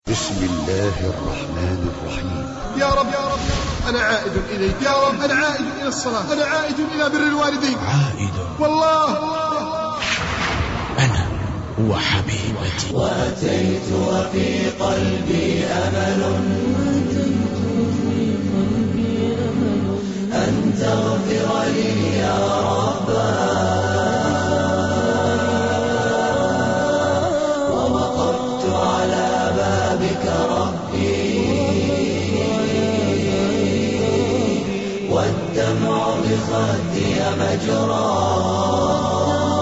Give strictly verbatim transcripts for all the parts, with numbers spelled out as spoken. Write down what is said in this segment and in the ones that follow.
بسم الله الرحمن الرحيم. يا رب يا رب أنا عائد إليك، يا رب أنا عائد إلى الصلاة، أنا عائد إلى بر الوالدين، عائد والله أنا هو حبيبتي. وأتيت وفي قلبي أمل أن تغفر لي يا رب، ووقفت على بابك ربي والدمع بخدي مجرى.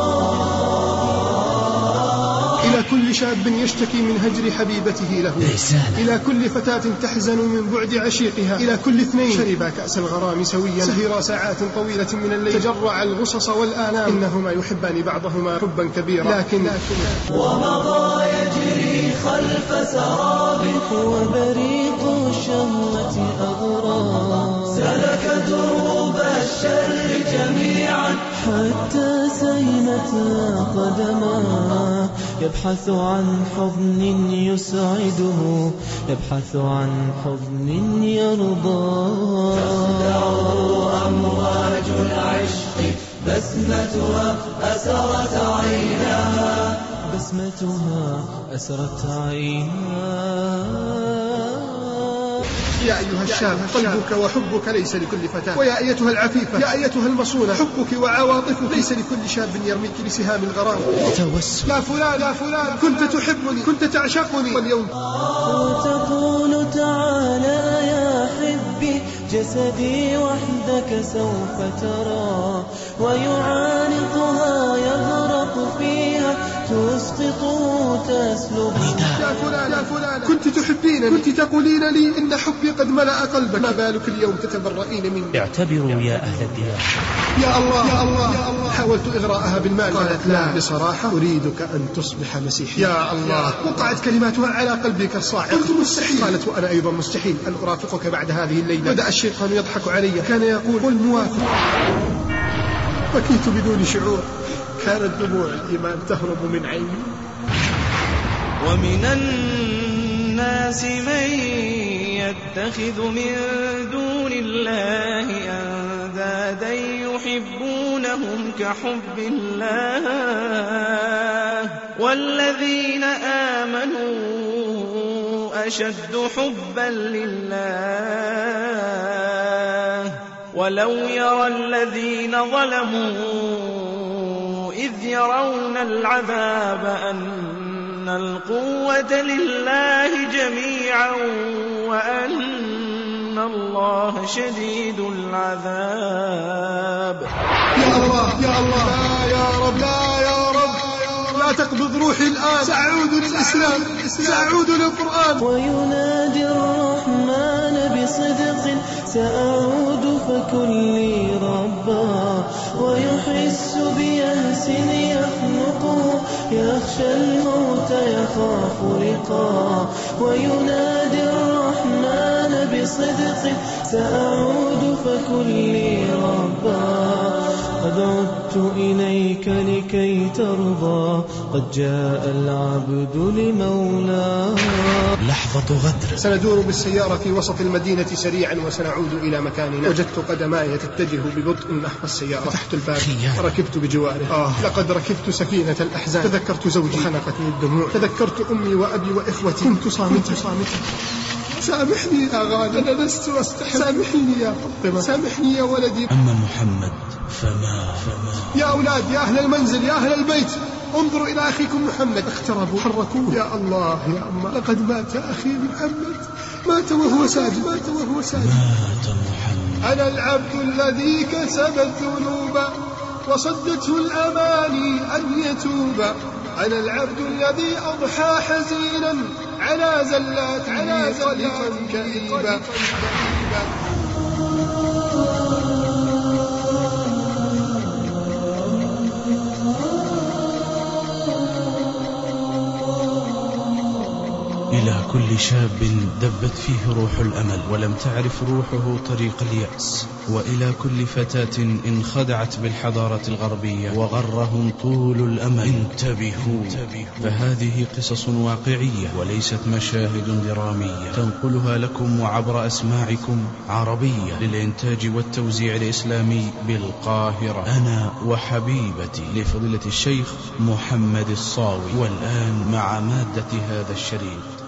إلى كل شاب يشتكي من هجر حبيبته له، إلى كل فتاة تحزن من بعد عشيقها، إلى كل اثنين شربا كأس الغرام سويا، سهرا ساعات طويلة من الليل، تجرع الغصص والآلام، إنهما يحبان بعضهما حبا كبيرا، لكن, لكن ومضى يجري خلف سراب وبريق الشهوة أغرى، سلك دروب الشر جميعا حتى سيمت قدما، يبحث عن حضن يسعده، يبحث عن حضن يرضى. تخدعه أمواج العشق بسمتها أسرت عيناها، بسمتها أسرت عيناها. يا أيها الشاب قلبك وحبك ليس لكل فتاة، ويا أيتها العفيفة يا أيتها المصونة حبك وعواطفك ليس لكل شاب يرميك بسهام الغرام. توسل يا فلان يا فلان كنت تحبني، كنت تعشقني، واليوم وتقول تعالى يا حبي جسدي وحدك سوف ترى، ويعانقها يغرق فيها تسقط تسلب. يا فلان يا فلان كنت تحبينني، كنت تقولين لي إن حبي قد ملأ قلبك، ما بالك اليوم تتبرئين مني؟ اعتبروا يا أهل الديار. يا الله يا الله يا الله حاولت إغراءها بالمال، قالت لا، بصراحة أريدك أن تصبح مسيحيا. يا الله وقعت كلماتها على قلبي كالصاعق، قلت مستحيل، قالت وأنا أيضا مستحيل أن أرافقك بعد هذه الليلة. بدأ الشيطان يضحك علي، كان يقول قل موافق، بكيت بدون شعور، كانت دموع الإيمان تهرب من عيني. ومن الناس من يتخذ من دون الله أندادا يحبونهم كحب الله، والذين آمنوا أشد حبا لله، ولو يرى الذين ظلموا إذ يرون العذاب أن القوة لله جميعا وأن الله شديد العذاب. يا الله يا الله لا يا رب لا يا رب لا تقبض روحي الآن، سأعود للإسلام، سأعود للقرآن. وينادي الرحمن بصدق سأعود فكن لي ربا، ويحس بيأس يخنقه يخشى الموت يخاف رقا. وينادي الرحمن بصدق سأعود فكن لي ربا، قد عدت إليك لكي ترضى، قد جاء العبد لمولاه. لحظة غدر. سندور بالسيارة في وسط المدينة سريعا وسنعود إلى مكاننا. وجدت قدماي تتجه ببطء نحو السيارة، فتحت الباب وركبت بجواره. آه لقد ركبت سفينة الأحزان، تذكرت زوجي خنقتني الدموع، تذكرت أمي وأبي وإخوتي، كنت صامتا صامتا. سامحني يا غالي، أنا لست أستحق، سامحني يا فاطمة، سامحني يا ولدي. أما محمد فما فما يا أولاد يا أهل المنزل يا أهل البيت، انظروا إلى أخيكم محمد، اقتربوا حركوه. يا الله يا أما لقد مات أخي محمد، مات وهو ساجد، مات وهو ساجد. مات محمد. أنا العبد الذي كسب الذنوب وصدته الأماني أن يتوب، أنا العبد الذي أضحى حزينا على زلات على صدقا كئيبا. إلى كل شاب دبت فيه روح الأمل ولم تعرف روحه طريق اليأس، وإلى كل فتاة انخدعت بالحضارة الغربية وغرهم طول الأمل، انتبهوا، فهذه قصص واقعية وليست مشاهد درامية تنقلها لكم وعبر أسماعكم عربية للإنتاج والتوزيع الإسلامي بالقاهرة. أنا وحبيبتي لفضيلة الشيخ محمد الصاوي. والآن مع مادة هذا الشريط.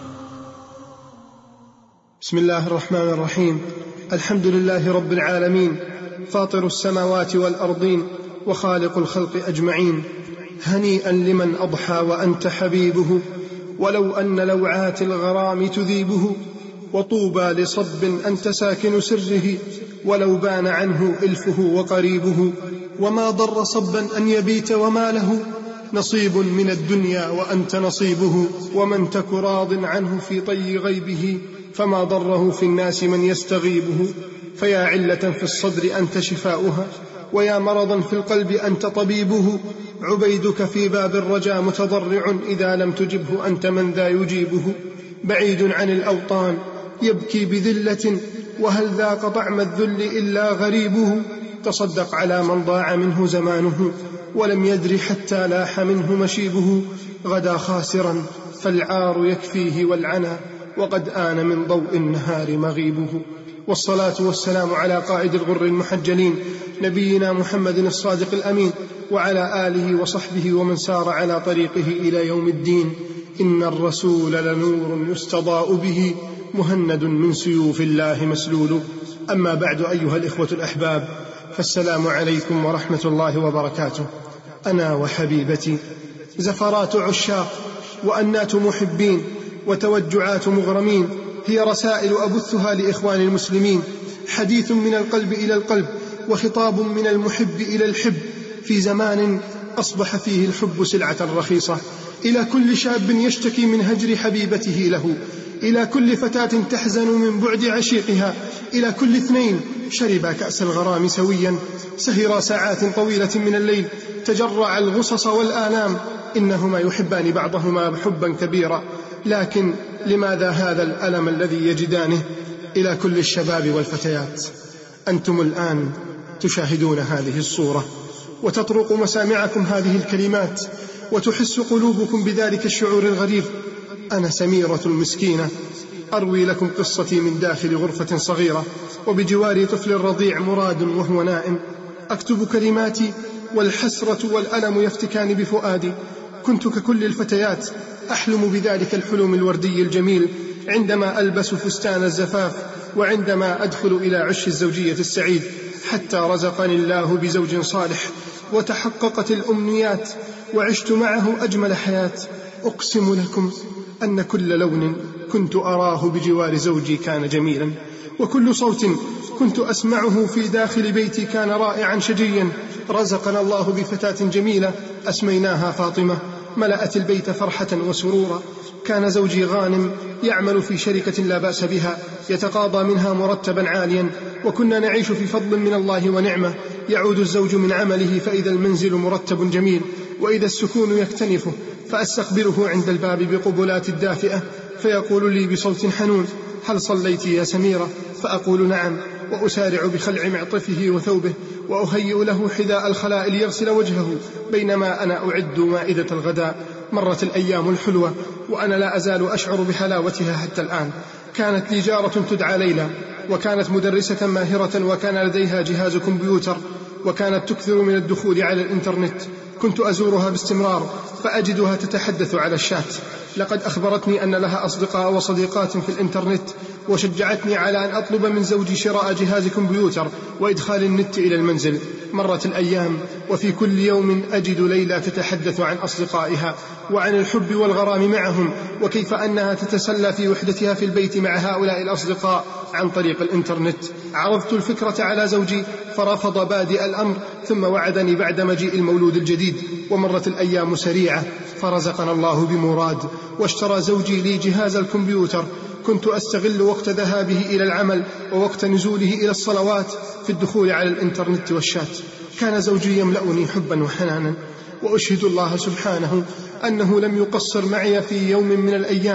بسم الله الرحمن الرحيم. الحمد لله رب العالمين، فاطر السماوات والأرضين، وخالق الخلق أجمعين. هنيئا لمن أضحى وأنت حبيبه، ولو أن لوعات الغرام تذيبه. وطوبى لصب أنت ساكن سره، ولو بان عنه إلفه وقريبه. وما ضر صبا أن يبيت وما له نصيب من الدنيا وأنت نصيبه. ومن تك راض عنه في طي غيبه، فما ضره في الناس من يستغيبه. فيا علة في الصدر أنت شفاؤها، ويا مرضا في القلب أنت طبيبه. عبيدك في باب الرجا متضرع، إذا لم تجبه أنت من ذا يجيبه. بعيد عن الأوطان يبكي بذلة، وهل ذاق طعم الذل إلا غريبه. تصدق على من ضاع منه زمانه، ولم يدر حتى لاح منه مشيبه. غدا خاسرا فالعار يكفيه والعنا، وقد آن من ضوء النهار مغيبه. والصلاة والسلام على قائد الغر المحجلين، نبينا محمد الصادق الأمين، وعلى آله وصحبه ومن سار على طريقه إلى يوم الدين. إن الرسول لنور يستضاء به، مهند من سيوف الله مسلول. أما بعد، أيها الإخوة الأحباب، فالسلام عليكم ورحمة الله وبركاته. أنا وحبيبتي زفرات عشاق، وأنات محبين، وتوجعات مغرمين، هي رسائل أبثها لإخوان المسلمين، حديث من القلب إلى القلب، وخطاب من المحب إلى الحب، في زمان أصبح فيه الحب سلعة رخيصة. إلى كل شاب يشتكي من هجر حبيبته له، إلى كل فتاة تحزن من بعد عشيقها، إلى كل اثنين شربا كأس الغرام سويا، سهرا ساعات طويلة من الليل، تجرع الغصص والآلام، إنهما يحبان بعضهما حبا كبيرا، لكن لماذا هذا الألم الذي يجدانه؟ إلى كل الشباب والفتيات، أنتم الآن تشاهدون هذه الصورة، وتطرق مسامعكم هذه الكلمات، وتحس قلوبكم بذلك الشعور الغريب. أنا سميرة المسكينة، أروي لكم قصتي من داخل غرفة صغيرة، وبجواري طفل رضيع مراد وهو نائم. أكتب كلماتي، والحسرة والألم يفتكان بفؤادي. كنت ككل الفتيات أحلم بذلك الحلم الوردي الجميل، عندما ألبس فستان الزفاف، وعندما أدخل إلى عش الزوجية السعيد، حتى رزقني الله بزوج صالح، وتحققت الأمنيات، وعشت معه أجمل حياة. أقسم لكم أن كل لون كنت أراه بجوار زوجي كان جميلا، وكل صوت كنت أسمعه في داخل بيتي كان رائعا شجيا. رزقنا الله بفتاة جميلة أسميناها فاطمة، ملأت البيت فرحة وسرورا. كان زوجي غانم يعمل في شركة لا بأس بها، يتقاضى منها مرتبا عاليا، وكنا نعيش في فضل من الله ونعمة. يعود الزوج من عمله فإذا المنزل مرتب جميل، وإذا السكون يكتنفه، فأستقبله عند الباب بقبلات الدافئة، فيقول لي بصوت حنون: هل صليت يا سميرة؟ فأقول نعم، وأسارع بخلع معطفه وثوبه، وأهيئ له حذاء الخلاء ليغسل وجهه، بينما أنا أعد مائدة الغداء. مرت الأيام الحلوة وأنا لا أزال أشعر بحلاوتها حتى الآن. كانت لي جارة تدعى ليلى، وكانت مدرسة ماهرة، وكان لديها جهاز كمبيوتر، وكانت تكثر من الدخول على الإنترنت. كنت أزورها باستمرار، فأجدها تتحدث على الشات. لقد أخبرتني أن لها أصدقاء وصديقات في الإنترنت، وشجعتني على أن أطلب من زوجي شراء جهاز كمبيوتر وإدخال النت إلى المنزل. مرت الأيام، وفي كل يوم أجد ليلى تتحدث عن أصدقائها، وعن الحب والغرام معهم، وكيف أنها تتسلى في وحدتها في البيت مع هؤلاء الأصدقاء عن طريق الإنترنت. عرضت الفكرة على زوجي فرفض بادئ الأمر، ثم وعدني بعد مجيء المولود الجديد. ومرت الأيام سريعة، فرزقنا الله بمراد، واشترى زوجي لي جهاز الكمبيوتر. كنت أستغل وقت ذهابه إلى العمل ووقت نزوله إلى الصلوات في الدخول على الإنترنت والشات. كان زوجي يملأني حبا وحنانا، وأشهد الله سبحانه أنه لم يقصر معي في يوم من الأيام.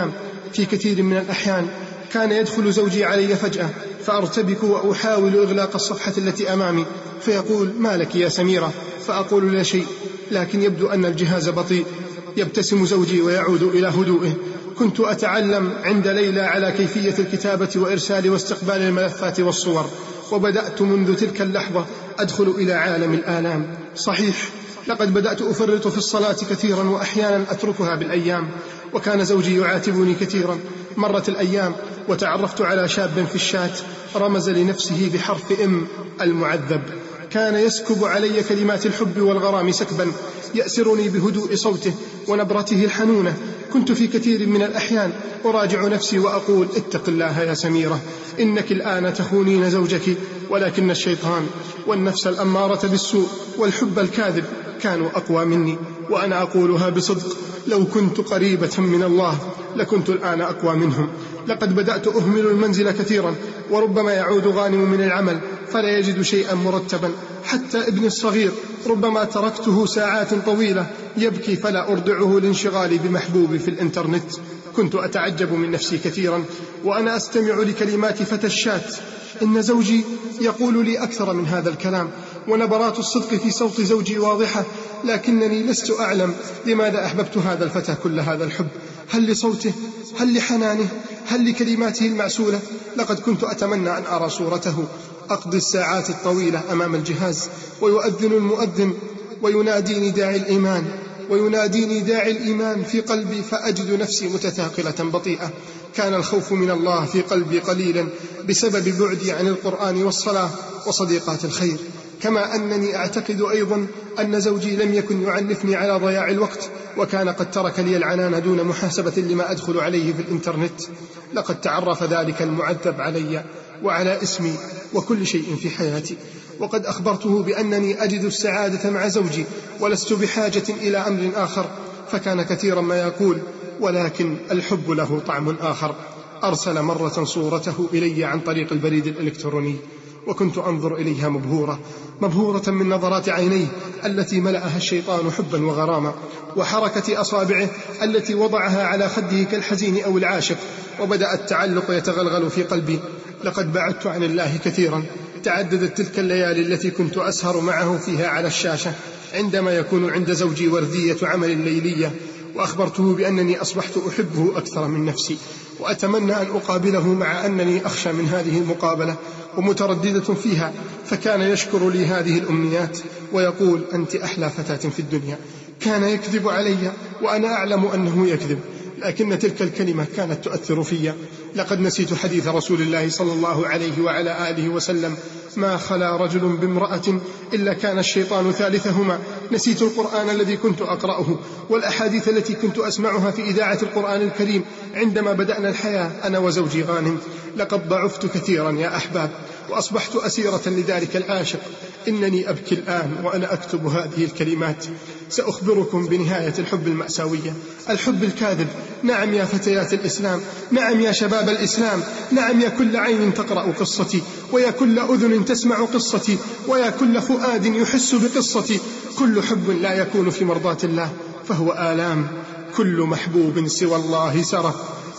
في كثير من الأحيان كان يدخل زوجي علي فجأة فأرتبك وأحاول إغلاق الصفحة التي أمامي، فيقول: ما لك يا سميرة؟ فأقول: لا شيء، لكن يبدو أن الجهاز بطيء. يبتسم زوجي ويعود إلى هدوئه. كنت أتعلم عند ليلى على كيفية الكتابة وإرسال واستقبال الملفات والصور، وبدأت منذ تلك اللحظة أدخل إلى عالم الآلام. صحيح، لقد بدأت أفرط في الصلاة كثيرا وأحيانا أتركها بالأيام، وكان زوجي يعاتبني كثيرا. مرت الأيام وتعرفت على شاب في الشات رمز لنفسه بحرف إم، المعذب. كان يسكب علي كلمات الحب والغرام سكبا، يأسرني بهدوء صوته ونبرته الحنونة. كنت في كثير من الأحيان أراجع نفسي وأقول: اتق الله يا سميرة، إنك الآن تخونين زوجك، ولكن الشيطان والنفس الأمارة بالسوء والحب الكاذب كانوا أقوى مني. وأنا أقولها بصدق، لو كنت قريبة من الله لكنت الآن أقوى منهم. لقد بدأت أهمل المنزل كثيرا، وربما يعود غانم من العمل فلا يجد شيئا مرتبا. حتى ابني الصغير ربما تركته ساعات طويلة يبكي فلا أرضعه لانشغالي بمحبوبي في الإنترنت. كنت أتعجب من نفسي كثيرا وأنا أستمع لكلمات فتى الشات. إن زوجي يقول لي أكثر من هذا الكلام، ونبرات الصدق في صوت زوجي واضحة، لكنني لست أعلم لماذا أحببت هذا الفتى كل هذا الحب. هل لصوته؟ هل لحنانه؟ هل لكلماته المعسولة؟ لقد كنت أتمنى أن أرى صورته. أقضي الساعات الطويلة أمام الجهاز ويؤذن المؤذن ويناديني داعي الإيمان ويناديني داعي الإيمان في قلبي، فأجد نفسي متثاقلة بطيئة. كان الخوف من الله في قلبي قليلا بسبب بعدي عن القرآن والصلاة وصديقات الخير، كما أنني أعتقد أيضا أن زوجي لم يكن يعنفني على ضياع الوقت، وكان قد ترك لي العنان دون محاسبة لما أدخل عليه في الإنترنت. لقد تعرف ذلك المعذب علي وعلى اسمي وكل شيء في حياتي، وقد أخبرته بأنني أجد السعادة مع زوجي ولست بحاجة إلى أمر آخر، فكان كثيرا ما يقول: ولكن الحب له طعم آخر. أرسل مرة صورته إلي عن طريق البريد الإلكتروني، وكنت أنظر إليها مبهورة مبهورة من نظرات عينيه التي ملأها الشيطان حبا وغراما، وحركة أصابعه التي وضعها على خده كالحزين أو العاشق، وبدأ التعلق يتغلغل في قلبي. لقد بعدت عن الله كثيرا. تعددت تلك الليالي التي كنت أسهر معه فيها على الشاشة عندما يكون عند زوجي وردية عمل الليلية، وأخبرته بأنني أصبحت أحبه أكثر من نفسي، وأتمنى أن أقابله، مع أنني أخشى من هذه المقابلة ومترددة فيها. فكان يشكر لي هذه الأمنيات ويقول: أنت أحلى فتاة في الدنيا. كان يكذب علي وأنا أعلم أنه يكذب، لكن تلك الكلمة كانت تؤثر في. لقد نسيت حديث رسول الله صلى الله عليه وعلى آله وسلم: ما خلا رجل بامرأة إلا كان الشيطان ثالثهما. نسيت القرآن الذي كنت أقرأه والأحاديث التي كنت أسمعها في إذاعة القرآن الكريم عندما بدأنا الحياة أنا وزوجي غانم. لقد ضعفت كثيرا يا أحباب، وأصبحت أسيرة لذلك العاشق. إنني أبكي الآن وأنا أكتب هذه الكلمات. سأخبركم بنهاية الحب المأساوية، الحب الكاذب. نعم يا فتيات الإسلام، نعم يا شباب الإسلام، نعم يا كل عين تقرأ قصتي، ويا كل أذن تسمع قصتي، ويا كل فؤاد يحس بقصتي. كل حب لا يكون في مرضاة الله فهو آلام. كل محبوب سوى الله سرف،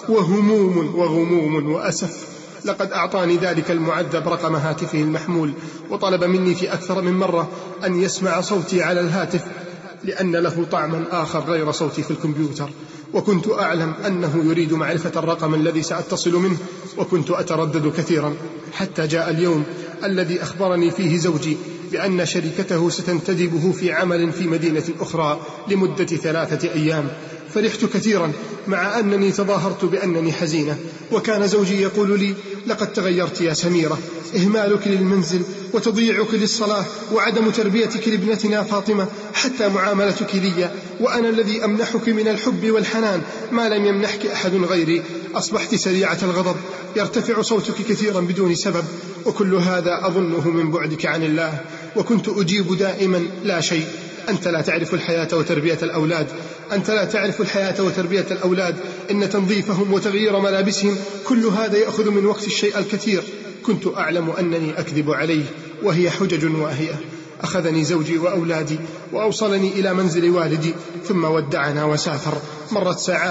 وهموم وغموم وأسف. لقد أعطاني ذلك المعذب رقم هاتفه المحمول، وطلب مني في أكثر من مرة أن يسمع صوتي على الهاتف، لأن له طعما آخر غير صوتي في الكمبيوتر. وكنت أعلم أنه يريد معرفة الرقم الذي سأتصل منه، وكنت أتردد كثيرا، حتى جاء اليوم الذي أخبرني فيه زوجي بأن شركته ستنتدبه في عمل في مدينة أخرى لمدة ثلاثة أيام. فرحت كثيرا، مع أنني تظاهرت بأنني حزينة. وكان زوجي يقول لي: لقد تغيرت يا سميرة، إهمالك للمنزل وتضييعك للصلاة وعدم تربيتك لابنتنا فاطمة، حتى معاملتك لي وأنا الذي أمنحك من الحب والحنان ما لم يمنحك أحد غيري، أصبحت سريعة الغضب، يرتفع صوتك كثيرا بدون سبب، وكل هذا أظنه من بعدك عن الله. وكنت أجيب دائما: لا شيء، أنت لا تعرف الحياة وتربية الأولاد، أنت لا تعرف الحياة وتربية الأولاد، إن تنظيفهم وتغيير ملابسهم كل هذا يأخذ من وقت الشيء الكثير. كنت أعلم أنني أكذب عليه، وهي حجج واهية. أخذني زوجي وأولادي وأوصلني إلى منزل والدي، ثم ودعنا وسافر. مرت ساعات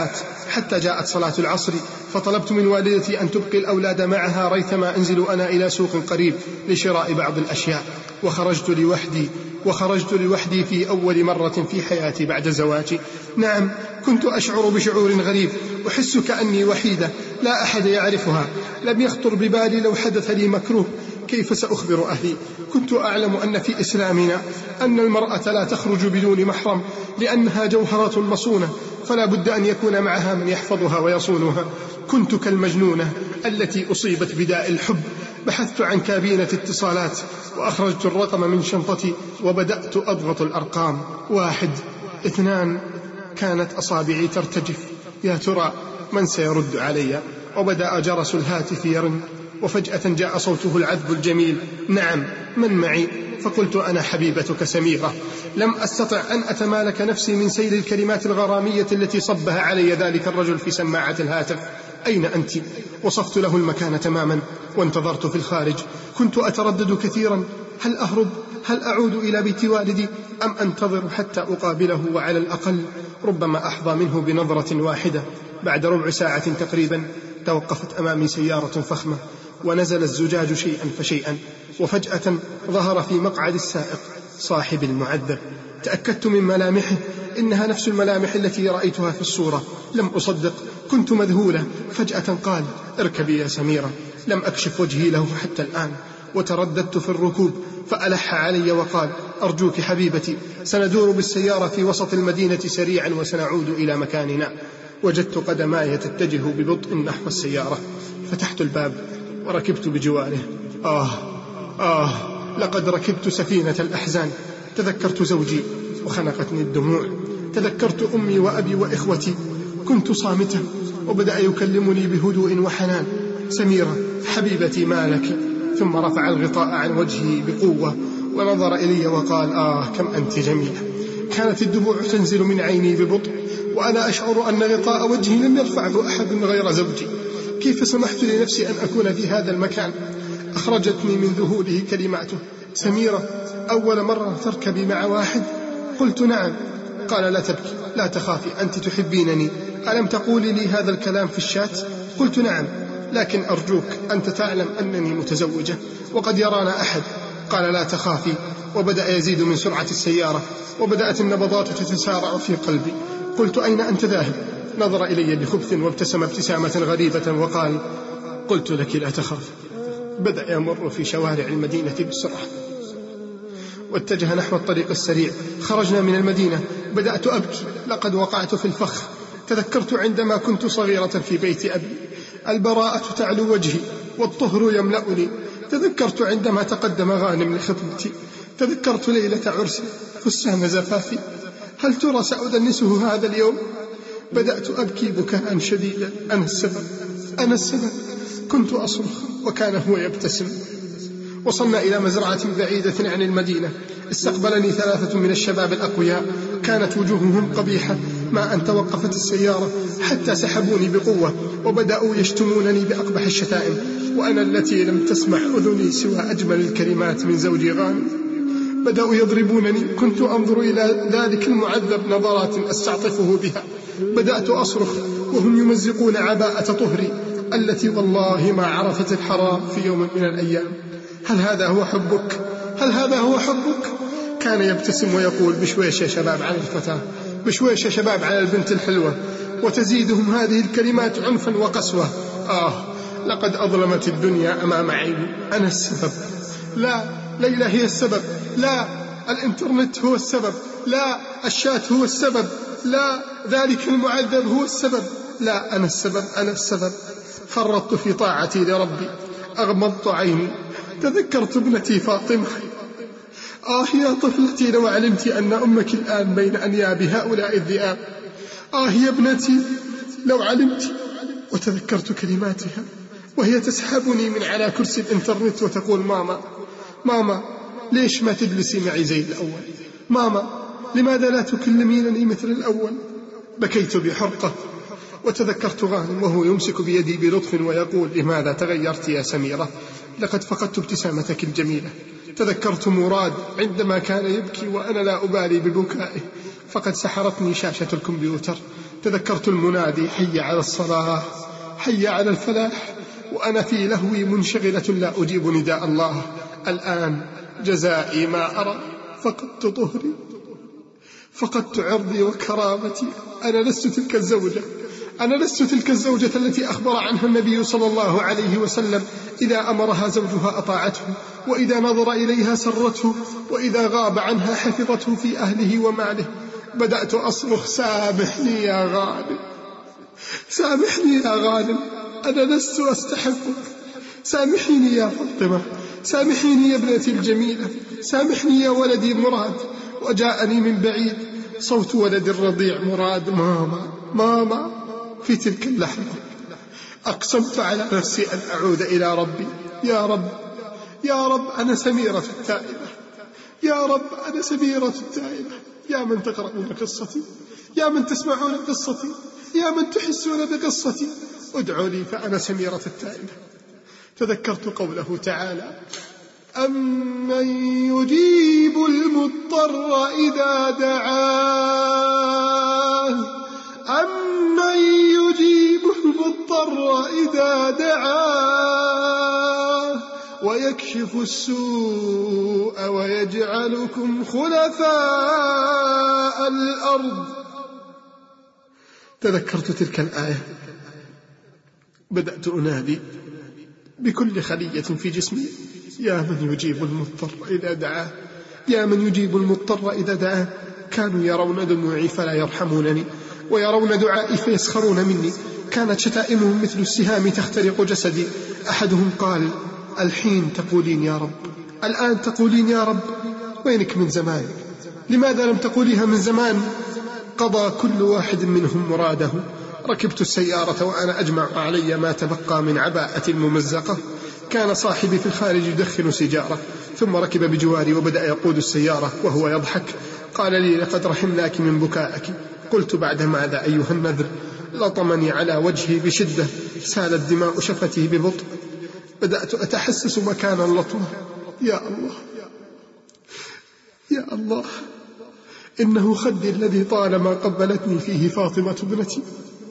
حتى جاءت صلاة العصر، فطلبت من والدتي أن تبقي الأولاد معها ريثما أنزل أنا إلى سوق قريب لشراء بعض الأشياء، وخرجت لوحدي وخرجت لوحدي في أول مرة في حياتي بعد زواجي. نعم، كنت أشعر بشعور غريب، أحس كأني وحيدة لا أحد يعرفها. لم يخطر ببالي لو حدث لي مكروه كيف سأخبر أهلي. كنت أعلم أن في إسلامنا أن المرأة لا تخرج بدون محرم لأنها جوهرة مصونة، فلا بد أن يكون معها من يحفظها ويصونها. كنت كالمجنونة التي أصيبت بداء الحب. بحثت عن كابينة اتصالات وأخرجت الرقم من شنطتي وبدأت أضغط الأرقام. واحد، اثنان، كانت أصابعي ترتجف. يا ترى من سيرد علي؟ وبدأ جرس الهاتف يرن، وفجأة جاء صوته العذب الجميل. نعم، من معي؟ فقلت أنا حبيبتك سميرة. لم أستطع أن أتمالك نفسي من سيل الكلمات الغرامية التي صبها علي ذلك الرجل في سماعة الهاتف. أين أنت؟ وصفت له المكان تماما وانتظرت في الخارج. كنت أتردد كثيرا، هل أهرب؟ هل أعود إلى بيت والدي أم أنتظر حتى أقابله وعلى الأقل ربما أحظى منه بنظرة واحدة؟ بعد ربع ساعة تقريبا توقفت أمامي سيارة فخمة، ونزل الزجاج شيئا فشيئا، وفجأة ظهر في مقعد السائق صاحب المعذب. تأكدت من ملامحه، إنها نفس الملامح التي رأيتها في الصورة. لم أصدق، كنت مذهولة. فجأة قال: اركبي يا سميرة. لم أكشف وجهي له حتى الآن، وترددت في الركوب، فألح علي وقال: أرجوك حبيبتي، سندور بالسيارة في وسط المدينة سريعا وسنعود إلى مكاننا. وجدت قدماي تتجه ببطء نحو السيارة. فتحت الباب وركبت بجواره. آه آه لقد ركبت سفينة الأحزان. تذكرت زوجي وخنقتني الدموع. تذكرت أمي وأبي وإخوتي. كنت صامتا، وبدأ يكلمني بهدوء وحنان: سميرة حبيبتي، ما لك؟ ثم رفع الغطاء عن وجهي بقوة ونظر إلي وقال: آه كم أنت جميلة. كانت الدموع تنزل من عيني ببطء، وأنا أشعر أن غطاء وجهي لم يرفعه أحد غير زوجي. كيف سمحت لنفسي أن أكون في هذا المكان؟ أخرجتني من ذهوله كلماته: سميرة، أول مرة تركبي مع واحد؟ قلت: نعم. قال: لا تبكي، لا تخافي، أنت تحبينني. ألم تقولي لي هذا الكلام في الشات؟ قلت: نعم، لكن أرجوك أنت تعلم أنني متزوجة وقد يرانا أحد. قال: لا تخافي. وبدأ يزيد من سرعة السيارة، وبدأت النبضات تتسارع في قلبي. قلت: أين أنت ذاهب؟ نظر إلي بخبث وابتسم ابتسامة غريبة وقال: قلت لك لا تخاف. بدأ يمر في شوارع المدينة بسرعة واتجه نحو الطريق السريع. خرجنا من المدينة. بدأت أبكي، لقد وقعت في الفخ. تذكرت عندما كنت صغيرة في بيت أبي، البراءة تعلو وجهي والطهر يملأني. تذكرت عندما تقدم غانم لخطبتي. تذكرت ليلة عرسي، فستان زفافي. هل ترى سأدنسه هذا اليوم؟ بدأت أبكي بكاء شديدا. أنا السبب، أنا السبب. كنت أصرخ وكان هو يبتسم. وصلنا إلى مزرعة بعيدة عن المدينة. استقبلني ثلاثة من الشباب الأقوياء، كانت وجوههم قبيحة. ما أن توقفت السيارة حتى سحبوني بقوة وبدأوا يشتمونني بأقبح الشتائم، وأنا التي لم تسمع أذني سوى أجمل الكلمات من زوجي غانم. بدأوا يضربونني. كنت أنظر إلى ذلك المعذب نظرات أستعطفه بها. بدأت أصرخ وهم يمزقون عباءة طهري التي والله ما عرفت الحرام في يوم من الأيام. هل هذا هو حبك؟ هل هذا هو حبك؟ كان يبتسم ويقول: بشويش يا شباب على الفتاة، بشويش يا شباب على البنت الحلوة. وتزيدهم هذه الكلمات عنفا وقسوة. آه لقد أظلمت الدنيا أمام عيني. أنا السبب. لا، ليلى هي السبب. لا، الإنترنت هو السبب. لا، الشات هو السبب. لا، ذلك المعذب هو السبب. لا، أنا السبب، أنا السبب. فرطت في طاعتي لربي. أغمضت عيني. تذكرت ابنتي فاطمة. آه يا طفلتي، لو علمت أن أمك الآن بين أنياب هؤلاء الذئاب. آه يا ابنتي، لو علمت. وتذكرت كلماتها وهي تسحبني من على كرسي الإنترنت وتقول: ماما ماما ليش ما تجلسي معي زي الأول؟ ماما لماذا لا تكلمينني مثل الأول؟ بكيت بحرقة. وتذكرت غانم وهو يمسك بيدي بلطف ويقول: لماذا تغيرت يا سميرة؟ لقد فقدت ابتسامتك الجميلة. تذكرت مراد عندما كان يبكي وأنا لا أبالي ببكائه، فقد سحرتني شاشة الكمبيوتر. تذكرت المنادي حي على الصلاة حي على الفلاح، وأنا في لهوي منشغلة لا أجيب نداء الله. الآن جزائي ما أرى، فقدت طهري، فقدت عرضي وكرامتي. أنا لست تلك الزوجة، أنا لست تلك الزوجة التي أخبر عنها النبي صلى الله عليه وسلم إذا أمرها زوجها أطاعته، وإذا نظر إليها سرته، وإذا غاب عنها حفظته في أهله وماله. بدأت أصرخ سامحني يا غانم، سامحني يا غانم، أنا لست أستحقك، سامحيني يا فاطمة، سامحيني يا ابنتي الجميلة، سامحني يا ولدي مراد. وجاءني من بعيد صوت ولد الرضيع مراد: ماما ماما. في تلك اللحظة أقسمت على نفسي أن أعود إلى ربي. يا رب يا رب أنا سميرة التائبة، يا رب أنا سميرة التائبة. يا من تقرؤون قصتي، يا من تسمعون قصتي، يا من تحسون بقصتي، ادعوا لي فأنا سميرة التائبة. تذكرت قوله تعالى: أمن يجيب المضطر إذا دعاه، أمن يجيب المضطر إذا دعاه ويكشف السوء ويجعلكم خلفاء الأرض. تذكرت تلك الآية، بدأت أنادي بكل خلية في جسمي: يا من يجيب المضطر إذا دعاه، يا من يجيب المضطر إذا دعاه. كانوا يرون دموعي فلا يرحمونني، ويرون دعائي فيسخرون مني. كانت شتائمهم مثل السهام تخترق جسدي. أحدهم قال: الحين تقولين يا رب، الآن تقولين يا رب، وينك من زمان؟ لماذا لم تقوليها من زمان؟ قضى كل واحد منهم مراده. ركبت السيارة وأنا أجمع علي ما تبقى من عباءة ممزقة. كان صاحبي في الخارج يدخن سيجارة، ثم ركب بجواري وبدأ يقود السيارة وهو يضحك. قال لي: لقد رحمناك من بكائك. قلت: بعد ماذا أيها النذر؟ لطمني على وجهي بشدة، سالت دماء شفتي ببطء. بدأت أتحسس مكان اللطمة. يا الله يا الله، إنه خدي الذي طالما قبلتني فيه فاطمة ابنتي.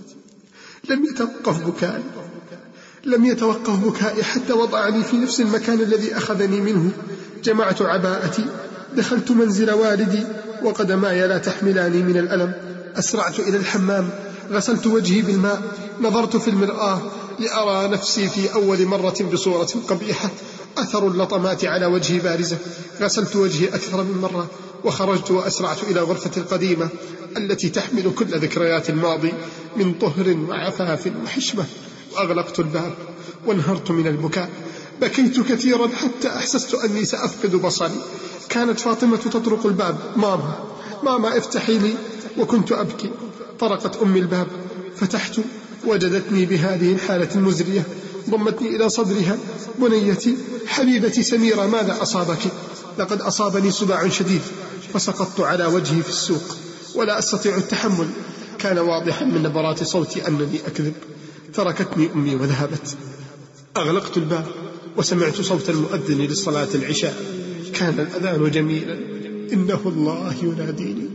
لم يتوقف بكائي، لم يتوقف بكائي حتى وضعني في نفس المكان الذي أخذني منه. جمعت عباءتي، دخلت منزل والدي وقدماي لا تحملاني من الألم. أسرعت إلى الحمام، غسلت وجهي بالماء، نظرت في المرآة لأرى نفسي في أول مرة بصورة قبيحة، أثر اللطمات على وجهي بارزة. غسلت وجهي أكثر من مرة وخرجت وأسرعت إلى غرفتي القديمة التي تحمل كل ذكريات الماضي من طهر وعفاف وحشمة. وأغلقت الباب وانهرت من البكاء. بكيت كثيرا حتى أحسست أني سأفقد بصري. كانت فاطمة تطرق الباب: ماما ماما افتحي لي. وكنت أبكي. طرقت أمي الباب، فتحت، وجدتني بهذه الحالة المزرية. ضمتني إلى صدرها: بنيتي حبيبتي سميرة، ماذا أصابك؟ لقد أصابني صداع شديد، فسقطت على وجهي في السوق ولا أستطيع التحمل. كان واضحا من نبرات صوتي أنني أكذب. تركتني أمي وذهبت. أغلقت الباب وسمعت صوت المؤذن للصلاة العشاء. كان الأذان جميلا: إنه الله يناديني،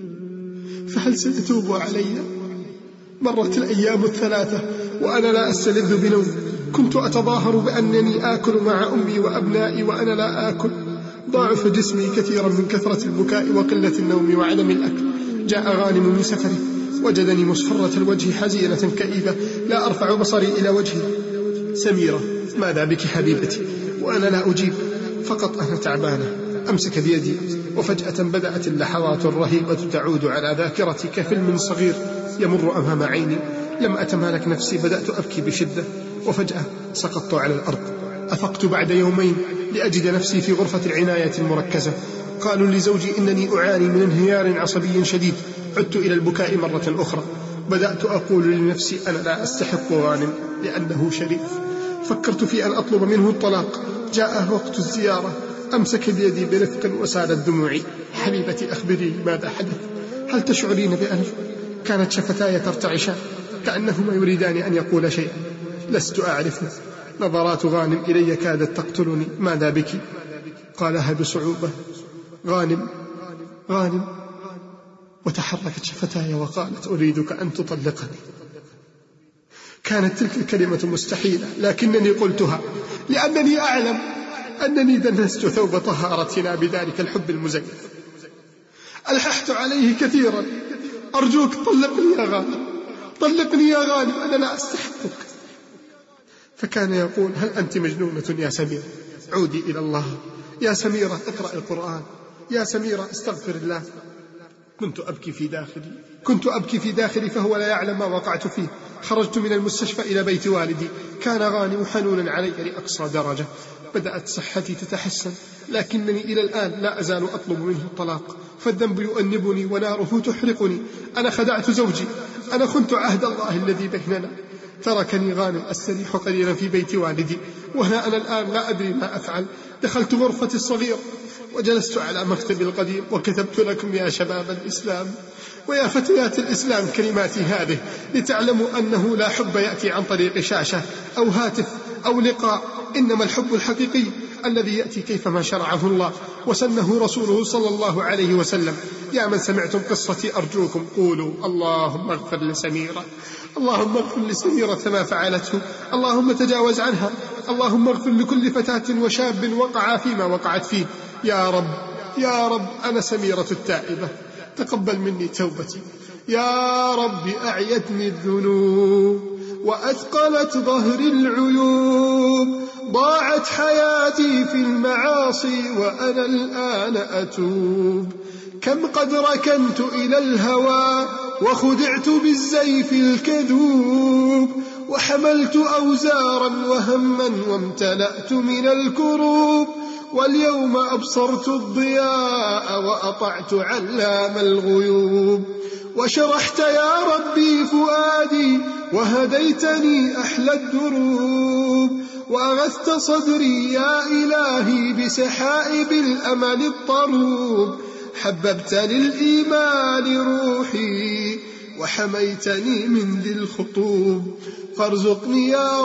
فهل سيتوب علي؟ مرت الأيام الثلاثة وأنا لا أستلذ بنوم. كنت أتظاهر بأنني آكل مع أمي وأبنائي وأنا لا آكل. ضعف جسمي كثيرا من كثرة البكاء وقلة النوم وعدم الأكل. جاء غانم من سفره، وجدني مصفرة الوجه حزينة كئيبة، لا أرفع بصري إلى وجهي. سميرة، ماذا بك حبيبتي؟ وأنا لا أجيب، فقط أنا تعبانة. أمسك بيدي، وفجأة بدأت اللحظات الرهيبة تعود على ذاكرتي كفيلم صغير يمر أمام عيني. لم أتمالك نفسي، بدأت أبكي بشدة، وفجأة سقطت على الأرض. أفقت بعد يومين لأجد نفسي في غرفة العناية المركزة. قالوا لزوجي إنني أعاني من انهيار عصبي شديد. عدت إلى البكاء مرة أخرى. بدأت أقول لنفسي: أنا لا أستحق غانم لأنه شريف. فكرت في أن أطلب منه الطلاق. جاء وقت الزيارة، أمسك بيدي برفق وسالت دموعي. حبيبتي، أخبريني ماذا حدث؟ هل تشعرين بألم؟ كانت شفتاي ترتعشان كأنهما يريدان أن يقول شيئا لست أعرفه. نظرات غانم إلي كادت تقتلني. ماذا بك؟ قالها بصعوبة: غانم غانم وتحركت شفتاي وقالت أريدك أن تطلقني. كانت تلك الكلمة مستحيلة، لكنني قلتها لأنني أعلم أنني دنست ثوب طهارتنا بذلك الحب المزيف. ألححت عليه كثيرا: أرجوك طلقني يا غالب، طلقني يا غالب، أنا لا أستحقك. فكان يقول: هل أنت مجنونة يا سميرة؟ عودي إلى الله. يا سميرة اقرأ القرآن، يا سميرة استغفر الله. كنت أبكي في داخلي، كنت أبكي في داخلي فهو لا يعلم ما وقعت فيه. خرجت من المستشفى إلى بيت والدي، كان غانم حنونا علي لأقصى درجة. بدأت صحتي تتحسن، لكنني إلى الآن لا أزال أطلب منه الطلاق، فالذنب يؤنبني وناره تحرقني. أنا خدعت زوجي، أنا خنت عهد الله الذي بيننا. تركني غانم أستريح قليلا في بيت والدي، وهنا أنا الآن لا أدري ما أفعل. دخلت غرفتي الصغيرة وجلست على مكتبي القديم وكتبت لكم يا شباب الإسلام ويا فتيات الإسلام كلماتي هذه، لتعلموا أنه لا حب يأتي عن طريق شاشة أو هاتف أو لقاء، إنما الحب الحقيقي الذي يأتي كيفما شرعه الله وسنه رسوله صلى الله عليه وسلم. يا من سمعتم قصتي أرجوكم قولوا: اللهم اغفر لسميرة، اللهم اغفر لسميرة ما فعلته، اللهم تجاوز عنها، اللهم اغفر لكل فتاة وشاب وقع فيما وقعت فيه. يا رب يا رب أنا سميرة التائبة، تقبل مني توبتي. يا رب أعيتني الذنوب وأثقلت ظهري العيوب، ضاعت حياتي في المعاصي وأنا الآن أتوب. كم قد ركنت إلى الهوى وخدعت بالزيف الكذوب، وحملت أوزارا وهما وامتلأت من الكروب، واليوم أبصرت الضياء وأطعت علام الغيوب. وشرحت يا ربي فؤادي وهديتني أحلى الدروب، وأغثت صدري يا إلهي بسحائب الأمل الطروب. حببت للإيمان روحي وحميتني من ذي الخطوب، فارزقني يا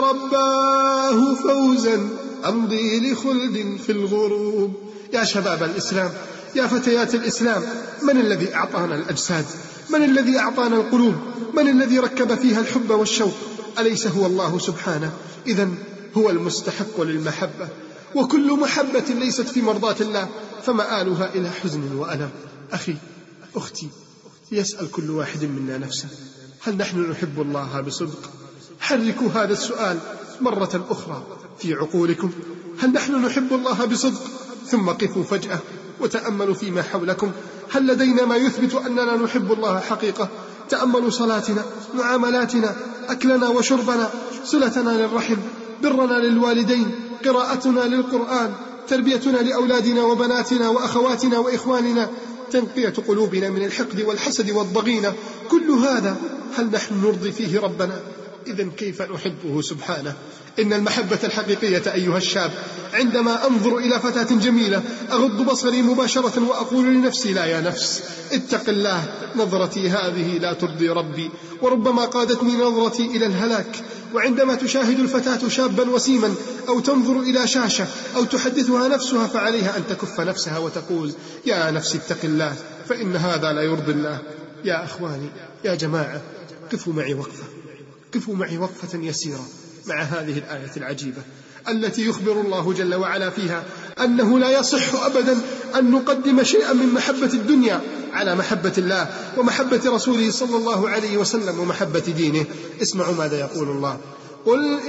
رباه فوزا أمضي لخلد في الغروب. يا شباب الإسلام، يا فتيات الإسلام، من الذي أعطانا الأجساد؟ من الذي أعطانا القلوب؟ من الذي ركب فيها الحب والشوق؟ أليس هو الله سبحانه؟ إذن هو المستحق للمحبة، وكل محبة ليست في مرضاة الله فمآلها إلى حزن وألم. أخي أختي، يسأل كل واحد منا نفسه: هل نحن نحب الله بصدق؟ حركوا هذا السؤال مرة أخرى في عقولكم: هل نحن نحب الله بصدق؟ ثم قفوا فجأة وتأملوا فيما حولكم، هل لدينا ما يثبت أننا نحب الله حقيقة؟ تأملوا صلاتنا، معاملاتنا، أكلنا وشربنا، صلتنا للرحم، برنا للوالدين، قراءتنا للقرآن، تربيتنا لأولادنا وبناتنا وأخواتنا وإخواننا، تنقية قلوبنا من الحقد والحسد والضغينة. كل هذا هل نحن نرضي فيه ربنا؟ إذن كيف نحبه سبحانه؟ إن المحبة الحقيقية أيها الشاب عندما أنظر إلى فتاة جميلة أغض بصري مباشرة وأقول لنفسي: لا يا نفس، اتق الله، نظرتي هذه لا ترضي ربي، وربما قادتني نظرتي إلى الهلاك. وعندما تشاهد الفتاة شابا وسيما أو تنظر إلى شاشة أو تحدثها نفسها فعليها أن تكف نفسها وتقول: يا نفس اتق الله، فإن هذا لا يرضي الله. يا أخواني، يا جماعة، قفوا معي وقفة، قفوا معي وقفة يسيرة مع هذه الآية العجيبة التي يخبر الله جل وعلا فيها أنه لا يصح أبدا أن نقدم شيئا من محبة الدنيا على محبة الله ومحبة رسوله صلى الله عليه وسلم ومحبة دينه. اسمعوا ماذا يقول الله: قل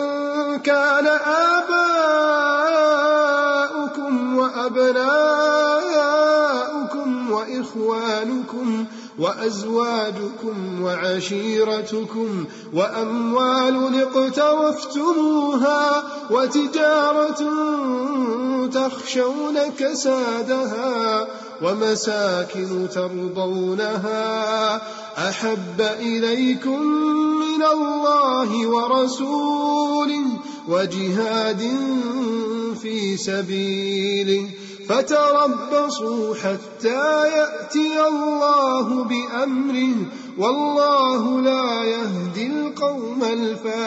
إن كان آباؤكم وأبناؤكم وإخوانكم وأزواجكم وعشيرتكم وأموال اقترفتموها وتجارة تخشون كسادها ومساكن ترضونها أحب إليكم من الله ورسوله وجهاد في سبيله فتربصوا حتى يأتي الله بأمره والله لا يهدي القوم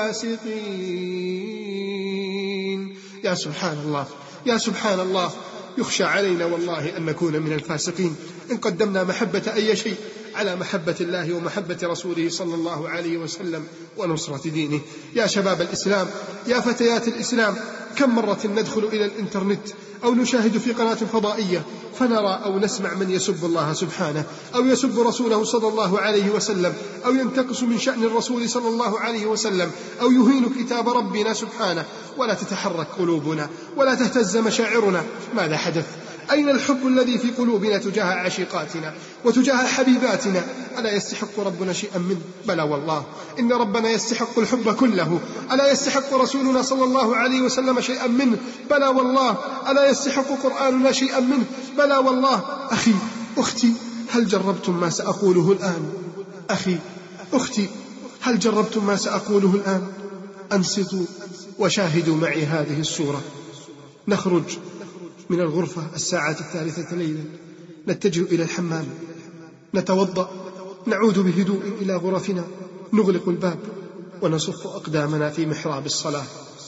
الفاسقين. يا سبحان الله، يا سبحان الله، يخشى علينا والله أن نكون من الفاسقين إن قدمنا محبة أي شيء على محبة الله ومحبة رسوله صلى الله عليه وسلم ونصرة دينه. يا شباب الإسلام، يا فتيات الإسلام، كم مرة ندخل إلى الإنترنت أو نشاهد في قناة فضائية فنرى أو نسمع من يسب الله سبحانه أو يسب رسوله صلى الله عليه وسلم أو ينتقص من شأن الرسول صلى الله عليه وسلم أو يهين كتاب ربنا سبحانه، ولا تتحرك قلوبنا ولا تهتز مشاعرنا. ماذا حدث؟ أين الحب الذي في قلوبنا تجاه عشيقاتنا وتجاه حبيباتنا؟ ألا يستحق ربنا شيئا منه؟ بلى والله، إن ربنا يستحق الحب كله. ألا يستحق رسولنا صلى الله عليه وسلم شيئا منه؟ بلى والله. ألا يستحق قرآننا شيئا منه؟ بلى والله. أخي، أختي، هل جربتم ما سأقوله الآن؟ أخي، أختي، هل جربتم ما سأقوله الآن؟ أنصتوا وشاهدوا معي هذه الصورة. نخرج من الغرفة الساعة الثالثة ليلا، نتجه إلى الحمام، نتوضأ، نعود بهدوء إلى غرفنا، نغلق الباب ونصف أقدامنا في محراب الصلاة.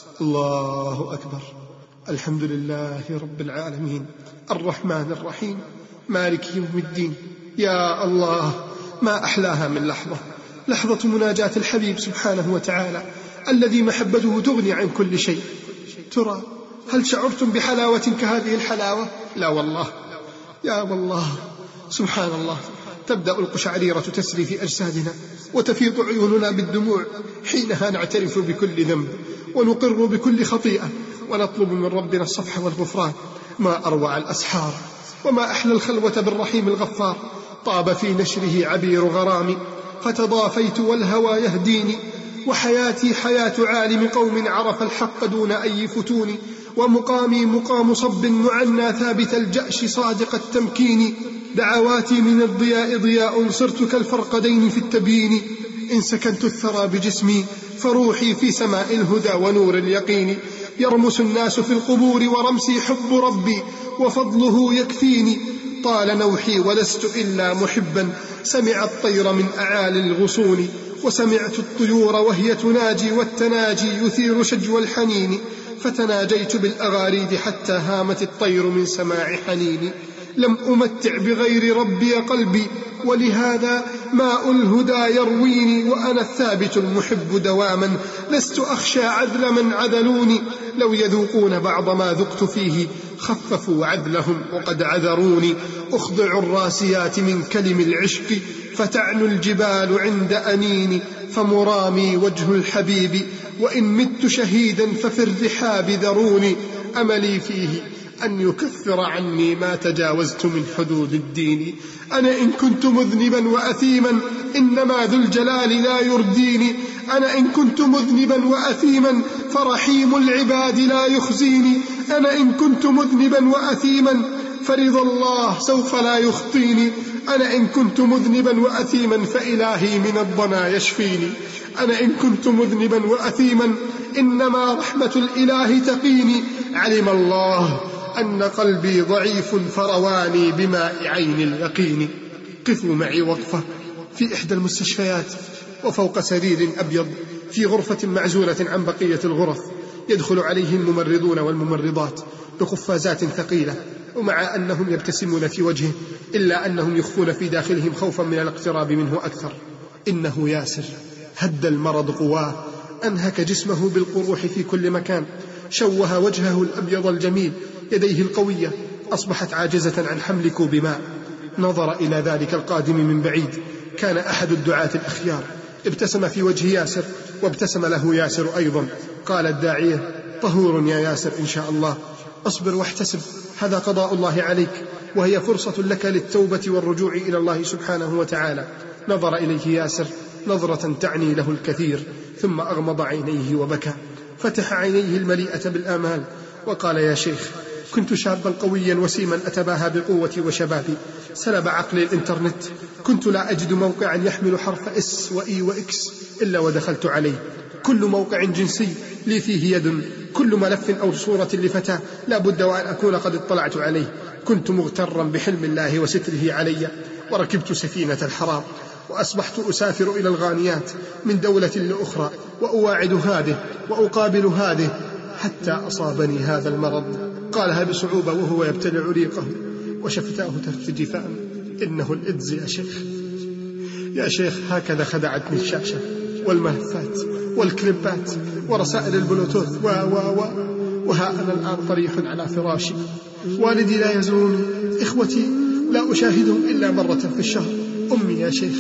الله أكبر، الحمد لله رب العالمين، الرحمن الرحيم، مالك يوم الدين. يا الله، ما أحلاها من لحظة، لحظة مناجاة الحبيب سبحانه وتعالى الذي محبته تغني عن كل شيء. ترى هل شعرتم بحلاوة كهذه الحلاوة؟ لا والله، يا والله، سبحان الله. تبدأ القشعريرة تسري في أجسادنا وتفيض عيوننا بالدموع، حينها نعترف بكل ذنب ونقر بكل خطيئة ونطلب من ربنا الصفح والغفران. ما أروع الأسحار وما أحلى الخلوة بالرحيم الغفار. طاب في نشره عبير غرامي فتضافيت والهوى يهديني، وحياتي حياة عالم قوم عرف الحق دون أي فتون، ومقامي مقام صب معنى ثابت الجأش صادق التمكين. دعواتي من الضياء ضياء صرت كالفرقدين في التبيين، إن سكنت الثرى بجسمي فروحي في سماء الهدى ونور اليقين. يرمس الناس في القبور ورمسي حب ربي وفضله يكفيني. طال نوحي ولست إلا محبا، سمع الطير من أعالي الغصون، وسمعت الطيور وهي تناجي والتناجي يثير شجو الحنين. فتناجيت بالأغاريد حتى هامت الطير من سماع حنيني. لم أمتع بغير ربي قلبي، ولهذا ماء الهدى يرويني. وأنا الثابت المحب دواما، لست أخشى عذل من عذلوني. لو يذوقون بعض ما ذقت فيه خففوا عذلهم وقد عذروني. أخضع الراسيات من كلم العشق فتعنو الجبال عند أنيني. فمرامي وجه الحبيب وإن مت شهيدا ففي الرحاب ذروني. أملي فيه أن يكفر عني ما تجاوزت من حدود الدين. أنا إن كنت مذنبا وأثيما إنما ذو الجلال لا يرديني. أنا إن كنت مذنبا وأثيما فرحيم العباد لا يخزيني. أنا إن كنت مذنبا وأثيما فرضا الله سوف لا يخطيني. أنا إن كنت مذنبا وأثيما فإلهي من الضنا يشفيني. أنا إن كنت مذنبا وأثيما إنما رحمة الإله تقيني. علم الله أن قلبي ضعيف فرواني بماء عين اليقين. قفوا معي وقفة في إحدى المستشفيات وفوق سرير أبيض في غرفة معزولة عن بقية الغرف. يدخل عليه الممرضون والممرضات بقفازات ثقيلة، ومع أنهم يبتسمون في وجهه إلا أنهم يخفون في داخلهم خوفا من الاقتراب منه أكثر. إنه ياسر، هد المرض قواه، أنهك جسمه بالقروح في كل مكان، شوه وجهه الأبيض الجميل، يديه القوية أصبحت عاجزة عن حمل كوب ماء. نظر إلى ذلك القادم من بعيد، كان أحد الدعاة الأخيار، ابتسم في وجه ياسر وابتسم له ياسر أيضا. قال الداعية: طهور يا ياسر إن شاء الله، اصبر واحتسب، هذا قضاء الله عليك، وهي فرصة لك للتوبة والرجوع إلى الله سبحانه وتعالى. نظر إليه ياسر نظرة تعني له الكثير، ثم أغمض عينيه وبكى، فتح عينيه المليئة بالآمال وقال: يا شيخ، كنت شابا قويا وسيما أتباهى بقوتي وشبابي، سلب عقلي الإنترنت، كنت لا أجد موقعا يحمل حرف اس وإي وإكس إلا ودخلت عليه، كل موقع جنسي لي فيه يد، كل ملف أو صورة لفتاة لا بد وأن أكون قد اطلعت عليه. كنت مغترا بحلم الله وستره علي، وركبت سفينة الحرام، وأصبحت أسافر إلى الغانيات من دولة لأخرى، وأواعد هذه وأقابل هذه، حتى أصابني هذا المرض. قالها بصعوبة وهو يبتلع ريقه وشفتاه ترتجفان. إنه الإدز يا شيخ، يا شيخ هكذا خدعتني الشاشة والملفات والكليبات ورسائل البلوتوث و و و وها أنا الآن طريح على فراشي، والدي لا يزورني، إخوتي لا أشاهدهم إلا مرة في الشهر، أمي يا شيخ،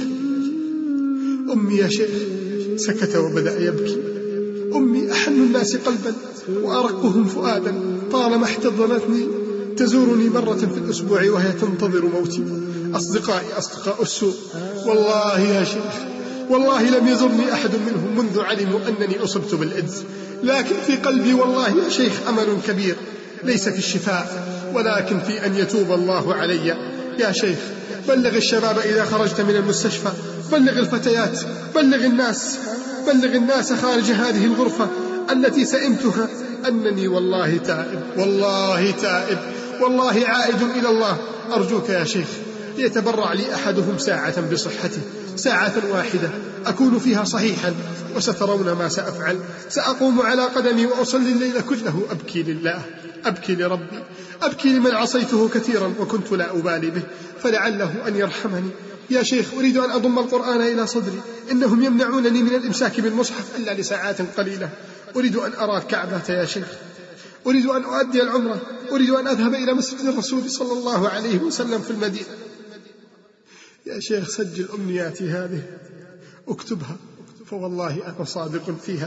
أمي يا شيخ. سكت وبدأ يبكي. أمي أحن الناس قلبا وأرقهم فؤادا، طالما احتضنتني تزورني مرة في الأسبوع وهي تنتظر موتي. أصدقائي أصدقاء السوء، والله يا شيخ والله لم يزرني أحد منهم منذ علموا أنني أصبت بالإيدز، لكن في قلبي والله يا شيخ أمل كبير، ليس في الشفاء ولكن في أن يتوب الله علي. يا شيخ بلغ الشباب إذا خرجت من المستشفى، بلغ الفتيات، بلغ الناس، بلغ الناس خارج هذه الغرفة التي سئمتها أنني والله تائب، والله تائب، والله عائد إلى الله. أرجوك يا شيخ ليتبرع لي أحدهم ساعة بصحتي، ساعة واحدة أكون فيها صحيحا، وسترون ما سأفعل. سأقوم على قدمي وأصلي الليل كله أبكي لله، أبكي لربي، أبكي لمن عصيته كثيرا وكنت لا أبالي به، فلعله أن يرحمني. يا شيخ أريد أن أضم القرآن إلى صدري، إنهم يمنعونني من الإمساك بالمصحف إلا لساعات قليلة. أريد أن أرى الكعبة يا شيخ، أريد أن أؤدي العمرة، أريد أن أذهب إلى مسجد الرسول صلى الله عليه وسلم في المدينة. يا شيخ سجل أمنياتي هذه، اكتبها، فوالله أنا صادق فيها.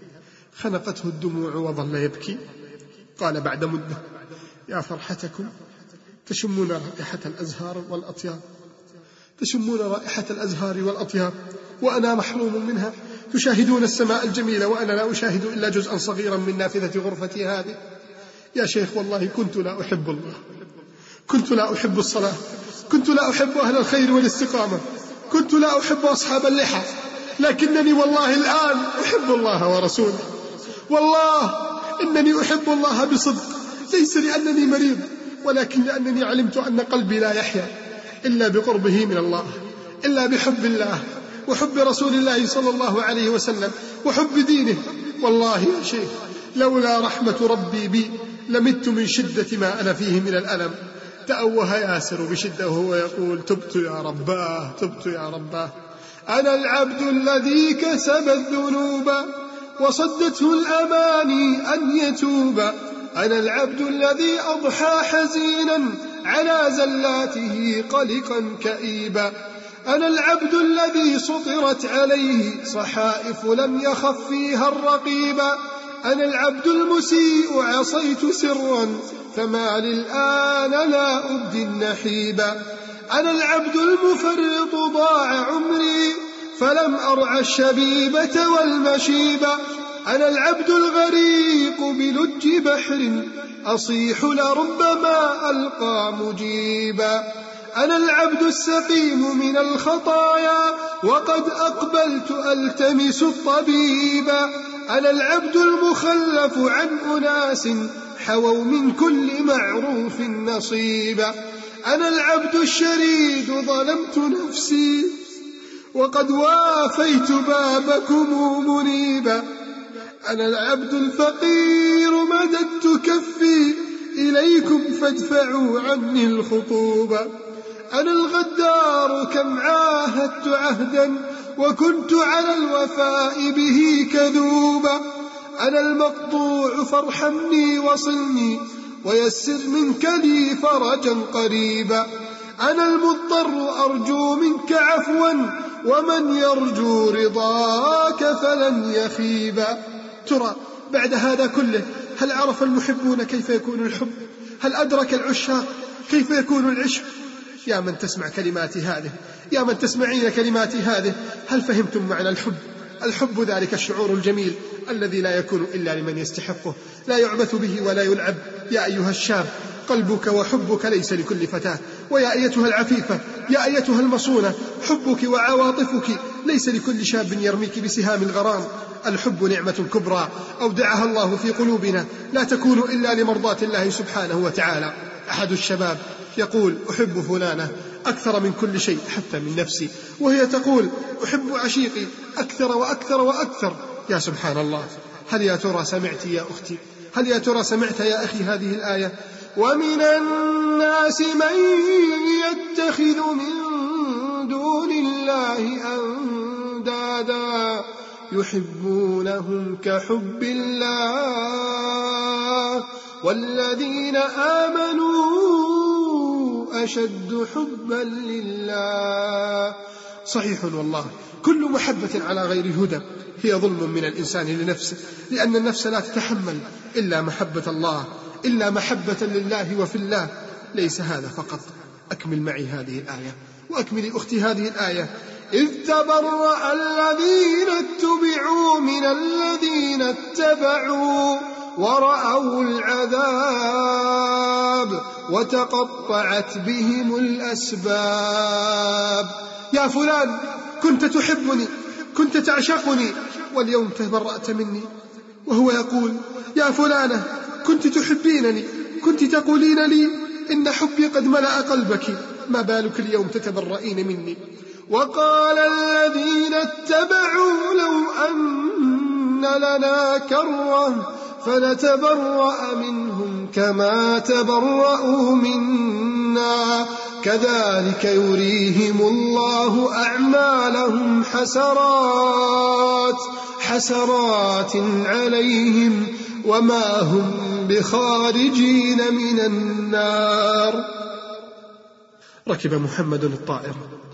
خنقته الدموع وظل يبكي. قال بعد مدة: يا فرحتكم، تشمون رائحة الأزهار والأطياب، تشمون رائحة الأزهار والأطياب وأنا محروم منها، تشاهدون السماء الجميلة وأنا لا أشاهد إلا جزءا صغيرا من نافذة غرفتي هذه. يا شيخ والله كنت لا أحب الله، كنت لا أحب الصلاة، كنت لا أحب أهل الخير والاستقامة، كنت لا أحب أصحاب اللحى، لكنني والله الآن أحب الله ورسوله. والله إنني أحب الله بصدق، ليس لأنني مريض، ولكن لأنني علمت أن قلبي لا يحيا إلا بقربه من الله، إلا بحب الله وحب رسول الله صلى الله عليه وسلم وحب دينه. والله يا شيخ لولا رحمة ربي بي لمت من شدة ما أنا فيه من الألم. تأوه ياسر بشدة وهو يقول: تبت يا رباه، تبت يا رباه. أنا العبد الذي كسب الذنوب وصدته الأماني أن يتوب، أنا العبد الذي أضحى حزينا على زلاته قلقا كئيبا، أنا العبد الذي سطرت عليه صحائف لم يخف فيها الرقيبا، أنا العبد المسيء عصيت سرا فما للآن لا أبدي النحيبا، أنا العبد المفرط ضاع عمري فلم أرعى الشبيبة والمشيبة، أنا العبد الغريق بلج بحر أصيح لربما ألقى مجيبا، أنا العبد السقيم من الخطايا وقد أقبلت ألتمس الطبيبا، أنا العبد المخلف عن أناس حووا من كل معروف نصيبا، أنا العبد الشريد ظلمت نفسي وقد وافيت بابكم منيبا، أنا العبد الفقير مددت كفي إليكم فادفعوا عني الخطوبة، أنا الغدار كم عاهدت عهدا وكنت على الوفاء به كذوبا، أنا المقطوع فارحمني وصلني ويسر منك لي فرجا قريبا، أنا المضطر أرجو منك عفوا ومن يرجو رضاك فلن يخيبا. ترى بعد هذا كله هل عرف المحبون كيف يكون الحب؟ هل أدرك العشاق كيف يكون العشق؟ يا من تسمع كلماتي هذه، يا من تسمعين كلماتي هذه، هل فهمتم معنى الحب؟ الحب ذلك الشعور الجميل الذي لا يكون إلا لمن يستحقه، لا يعبث به ولا يلعب. يا أيها الشاب قلبك وحبك ليس لكل فتاة، ويا أيتها العفيفة، يا أيتها المصونة، حبك وعواطفك ليس لكل شاب يرميك بسهام الغرام. الحب نعمة كبرى أودعها الله في قلوبنا لا تكون إلا لمرضاة الله سبحانه وتعالى. أحد الشباب يقول: أحب فلانة أكثر من كل شيء حتى من نفسي، وهي تقول: أحب عشيقي أكثر وأكثر وأكثر. يا سبحان الله، هل يا ترى سمعت يا أختي هل يا ترى سمعت يا أخي هذه الآية؟ ومن الناس من يتخذ من دون الله أندادا يحبونهم كحب الله والذين آمنوا أشد حبا لله. صحيح والله، كل محبة على غير الهدى هي ظلم من الإنسان لنفسه، لأن النفس لا تتحمل إلا محبة الله، إلا محبة لله وفي الله. ليس هذا فقط، أكمل معي هذه الآية، وأكمل أختي هذه الآية. إذ تبرأ الذين اتبعوا من الذين اتبعوا ورأوا العذاب وتقطعت بهم الأسباب. يا فلان، كنت تحبني، كنت تعشقني، واليوم تبرأت مني. وهو يقول: يا فلانة، كنت تحبينني، كنت تقولين لي إن حبي قد ملأ قلبك، ما بالك اليوم تتبرئين مني؟ وقال الذين اتبعوا لو أن لنا كرة فنتبرأ منهم كما تبرأوا منا كذلك يريهم الله أعمالهم حسرات حسرات عليهم وما هم بخارجين من النار. ركب محمد الطائر،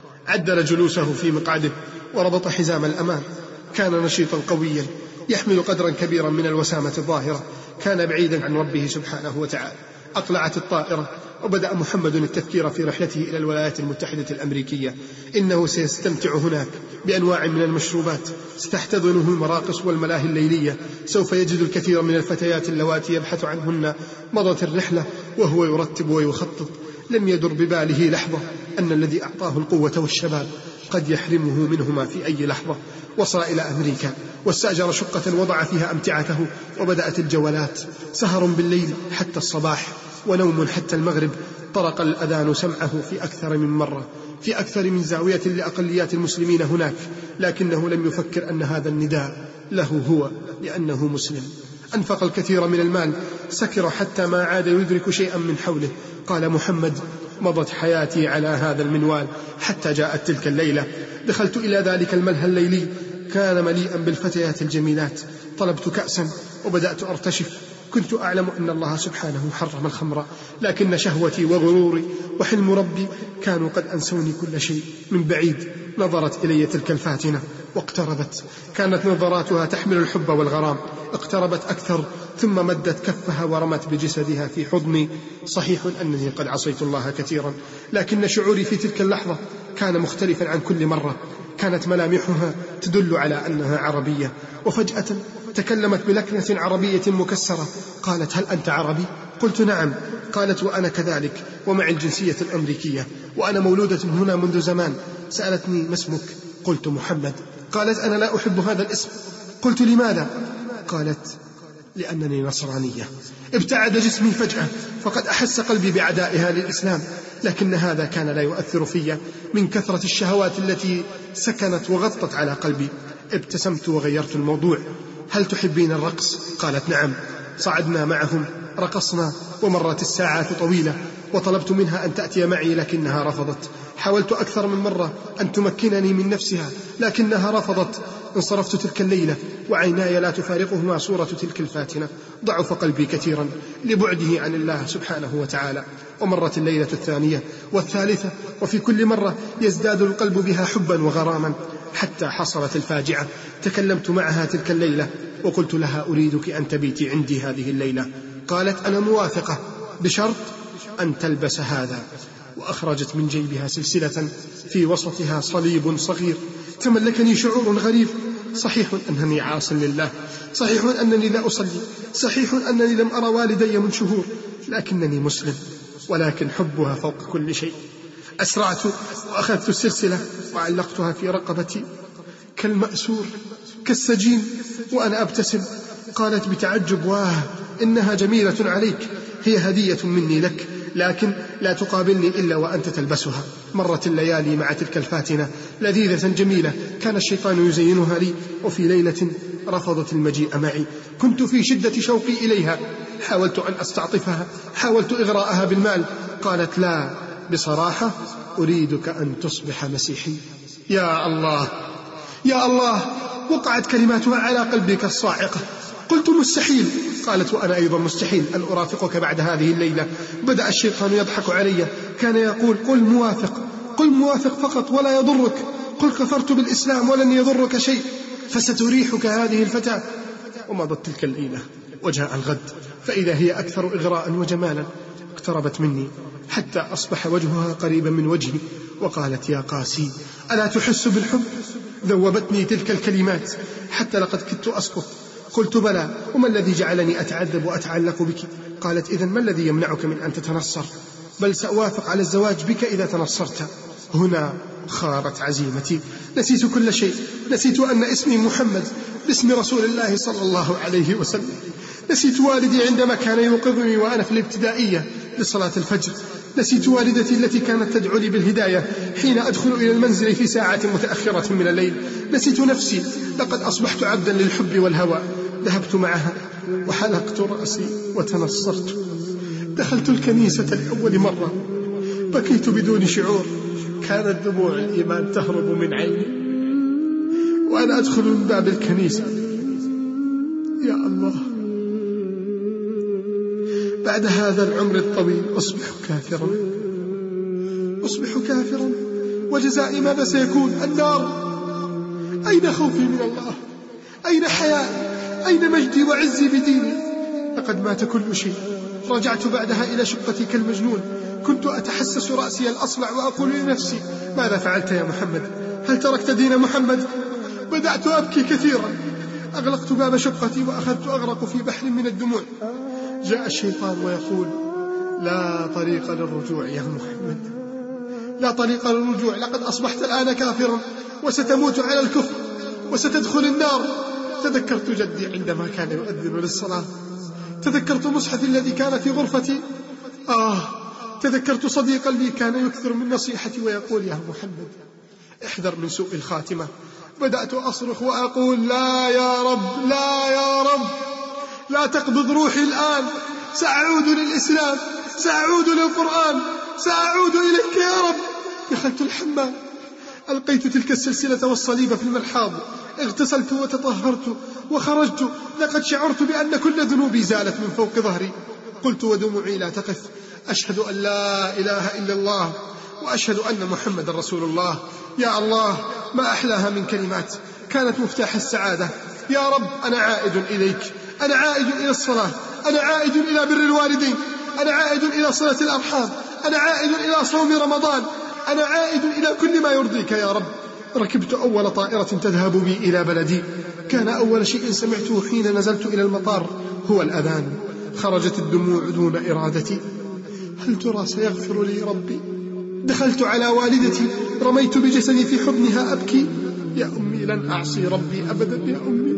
عدل جلوسه في مقعده وربط حزام الأمان. كان نشيطا قويا يحمل قدرا كبيرا من الوسامة الظاهرة، كان بعيدا عن ربه سبحانه وتعالى. أقلعت الطائرة وبدأ محمد التفكير في رحلته إلى الولايات المتحدة الأمريكية. إنه سيستمتع هناك بأنواع من المشروبات، ستحتضنه المراقص والملاهي الليلية، سوف يجد الكثير من الفتيات اللواتي يبحث عنهن. مضت الرحلة وهو يرتب ويخطط، لم يدر بباله لحظة أن الذي أعطاه القوة والشباب قد يحرمه منهما في أي لحظة. وصل إلى أمريكا واستأجر شقة وضع فيها أمتعته، وبدأت الجولات، سهر بالليل حتى الصباح ونوم حتى المغرب. طرق الأذان سمعه في أكثر من مرة في أكثر من زاوية لأقليات المسلمين هناك، لكنه لم يفكر أن هذا النداء له هو، لأنه مسلم. أنفق الكثير من المال، سكر حتى ما عاد يدرك شيئا من حوله. قال محمد: مضت حياتي على هذا المنوال حتى جاءت تلك الليلة. دخلت إلى ذلك الملهى الليلي، كان مليئا بالفتيات الجميلات. طلبت كأسا وبدأت أرتشف. كنت أعلم أن الله سبحانه حرم الخمر، لكن شهوتي وغروري وحلم ربي كانوا قد أنسوني كل شيء. من بعيد نظرت إلي تلك الفاتنة واقتربت، كانت نظراتها تحمل الحب والغرام. اقتربت أكثر ثم مدت كفها ورمت بجسدها في حضني. صحيح أنني قد عصيت الله كثيرا، لكن شعوري في تلك اللحظة كان مختلفا عن كل مرة. كانت ملامحها تدل على أنها عربية، وفجأة تكلمت بلكنة عربية مكسرة. قالت: هل أنت عربي؟ قلت: نعم. قالت: وأنا كذلك، ومع الجنسية الأمريكية، وأنا مولودة هنا منذ زمان. سألتني: ما اسمك؟ قلت: محمد. قالت: أنا لا أحب هذا الاسم. قلت: لماذا؟ قالت: لأنني نصرانية. ابتعد جسمي فجأة، فقد أحس قلبي بعدائها للإسلام، لكن هذا كان لا يؤثر في من كثرة الشهوات التي سكنت وغطت على قلبي. ابتسمت وغيرت الموضوع: هل تحبين الرقص؟ قالت: نعم. صعدنا معهم، رقصنا، ومرت الساعات طويلة، وطلبت منها أن تأتي معي لكنها رفضت. حاولت أكثر من مرة أن تمكنني من نفسها لكنها رفضت. انصرفت تلك الليلة وعيناي لا تفارقهما صورة تلك الفاتنة. ضعف قلبي كثيرا لبعده عن الله سبحانه وتعالى. ومرت الليلة الثانية والثالثة، وفي كل مرة يزداد القلب بها حبا وغراما، حتى حصلت الفاجعة. تكلمت معها تلك الليلة وقلت لها: أريدك أن تبيتي عندي هذه الليلة. قالت: أنا موافقة، بشرط أن تلبس هذا. وأخرجت من جيبها سلسلة في وسطها صليب صغير. تملكني شعور غريب. صحيح أنني عاص لله، صحيح أنني لا أصلي، صحيح أنني لم أرى والدي من شهور، لكنني مسلم، ولكن حبها فوق كل شيء. أسرعت وأخذت السلسلة وعلقتها في رقبتي كالمأسور كالسجين وأنا أبتسم. قالت بتعجب: واه، إنها جميلة عليك، هي هدية مني لك، لكن لا تقابلني إلا وأنت تلبسها. مرت الليالي مع تلك الفاتنة لذيذة جميلة، كان الشيطان يزينها لي. وفي ليلة رفضت المجيء معي. كنت في شدة شوقي إليها، حاولت أن أستعطفها، حاولت إغراءها بالمال. قالت لا، بصراحة أريدك أن تصبح مسيحي. يا الله يا الله، وقعت كلماتها على قلبي كالصاعقة. قلت مستحيل. قالت وأنا أيضا مستحيل أن أرافقك بعد هذه الليلة. بدأ الشيطان يضحك علي، كان يقول قل موافق، قل موافق فقط ولا يضرك، قل كفرت بالإسلام ولن يضرك شيء، فستريحك هذه الفتاة. ومضت تلك الليلة وجاء الغد، فإذا هي أكثر إغراء وجمالا. اقتربت مني حتى أصبح وجهها قريبا من وجهي، وقالت يا قاسي ألا تحس بالحب؟ ذوبتني تلك الكلمات حتى لقد كدت أسقط. قلت بلى، وما الذي جعلني أتعذب وأتعلق بك؟ قالت إذن ما الذي يمنعك من أن تتنصر؟ بل سأوافق على الزواج بك إذا تنصرت. هنا خارت عزيمتي، نسيت كل شيء، نسيت أن اسمي محمد باسم رسول الله صلى الله عليه وسلم، نسيت والدي عندما كان يوقظني وأنا في الابتدائية لصلاة الفجر، نسيت والدتي التي كانت تدعو لي بالهداية حين أدخل إلى المنزل في ساعة متأخرة من الليل، نسيت نفسي، لقد أصبحت عبدا للحب والهوى. ذهبت معها وحلقت رأسي وتنصرت. دخلت الكنيسة لأول مرة، بكيت بدون شعور، كانت دموع الإيمان تهرب من عيني وأنا أدخل من باب الكنيسة. يا الله، بعد هذا العمر الطويل أصبح كافرا، أصبح كافرا، وجزائي ماذا سيكون؟ النار. أين خوفي من الله؟ أين حيائي؟ أين مجدي وعزي بديني؟ لقد مات كل شيء. رجعت بعدها إلى شقتي كالمجنون، كنت أتحسس رأسي الأصلع وأقول لنفسي ماذا فعلت يا محمد؟ هل تركت دين محمد؟ بدأت أبكي كثيرا، أغلقت باب شقتي وأخذت أغرق في بحر من الدموع. جاء الشيطان ويقول لا طريق للرجوع يا محمد، لا طريق للرجوع، لقد أصبحت الآن كافرا وستموت على الكفر وستدخل النار. تذكرت جدي عندما كان يؤذن للصلاة، تذكرت مصحفي الذي كان في غرفتي، آه تذكرت صديقا لي كان يكثر من نصيحتي ويقول يا محمد احذر من سوء الخاتمة. بدأت أصرخ وأقول لا يا رب، لا يا رب، لا تقبض روحي الآن، سأعود للإسلام، سأعود للقرآن، سأعود إليك يا رب. دخلت الحمام، ألقيت تلك السلسلة والصليب في المرحاض، اغتسلت وتطهرت وخرجت. لقد شعرت بأن كل ذنوبي زالت من فوق ظهري. قلت ودموعي لا تقف أشهد أن لا إله إلا الله وأشهد أن محمد رسول الله. يا الله، ما أحلاها من كلمات كانت مفتاح السعادة. يا رب أنا عائد إليك، أنا عائد إلى الصلاة، أنا عائد إلى بر الوالدين، أنا عائد إلى صلة الأرحام، أنا عائد إلى صوم رمضان، أنا عائد إلى كل ما يرضيك يا رب. ركبت أول طائرة تذهب بي إلى بلدي. كان أول شيء سمعته حين نزلت إلى المطار هو الأذان. خرجت الدموع دون إرادتي. هل ترى سيغفر لي ربي؟ دخلت على والدتي، رميت بجسدي في حضنها أبكي. يا أمي لن أعصي ربي أبدا يا أمي،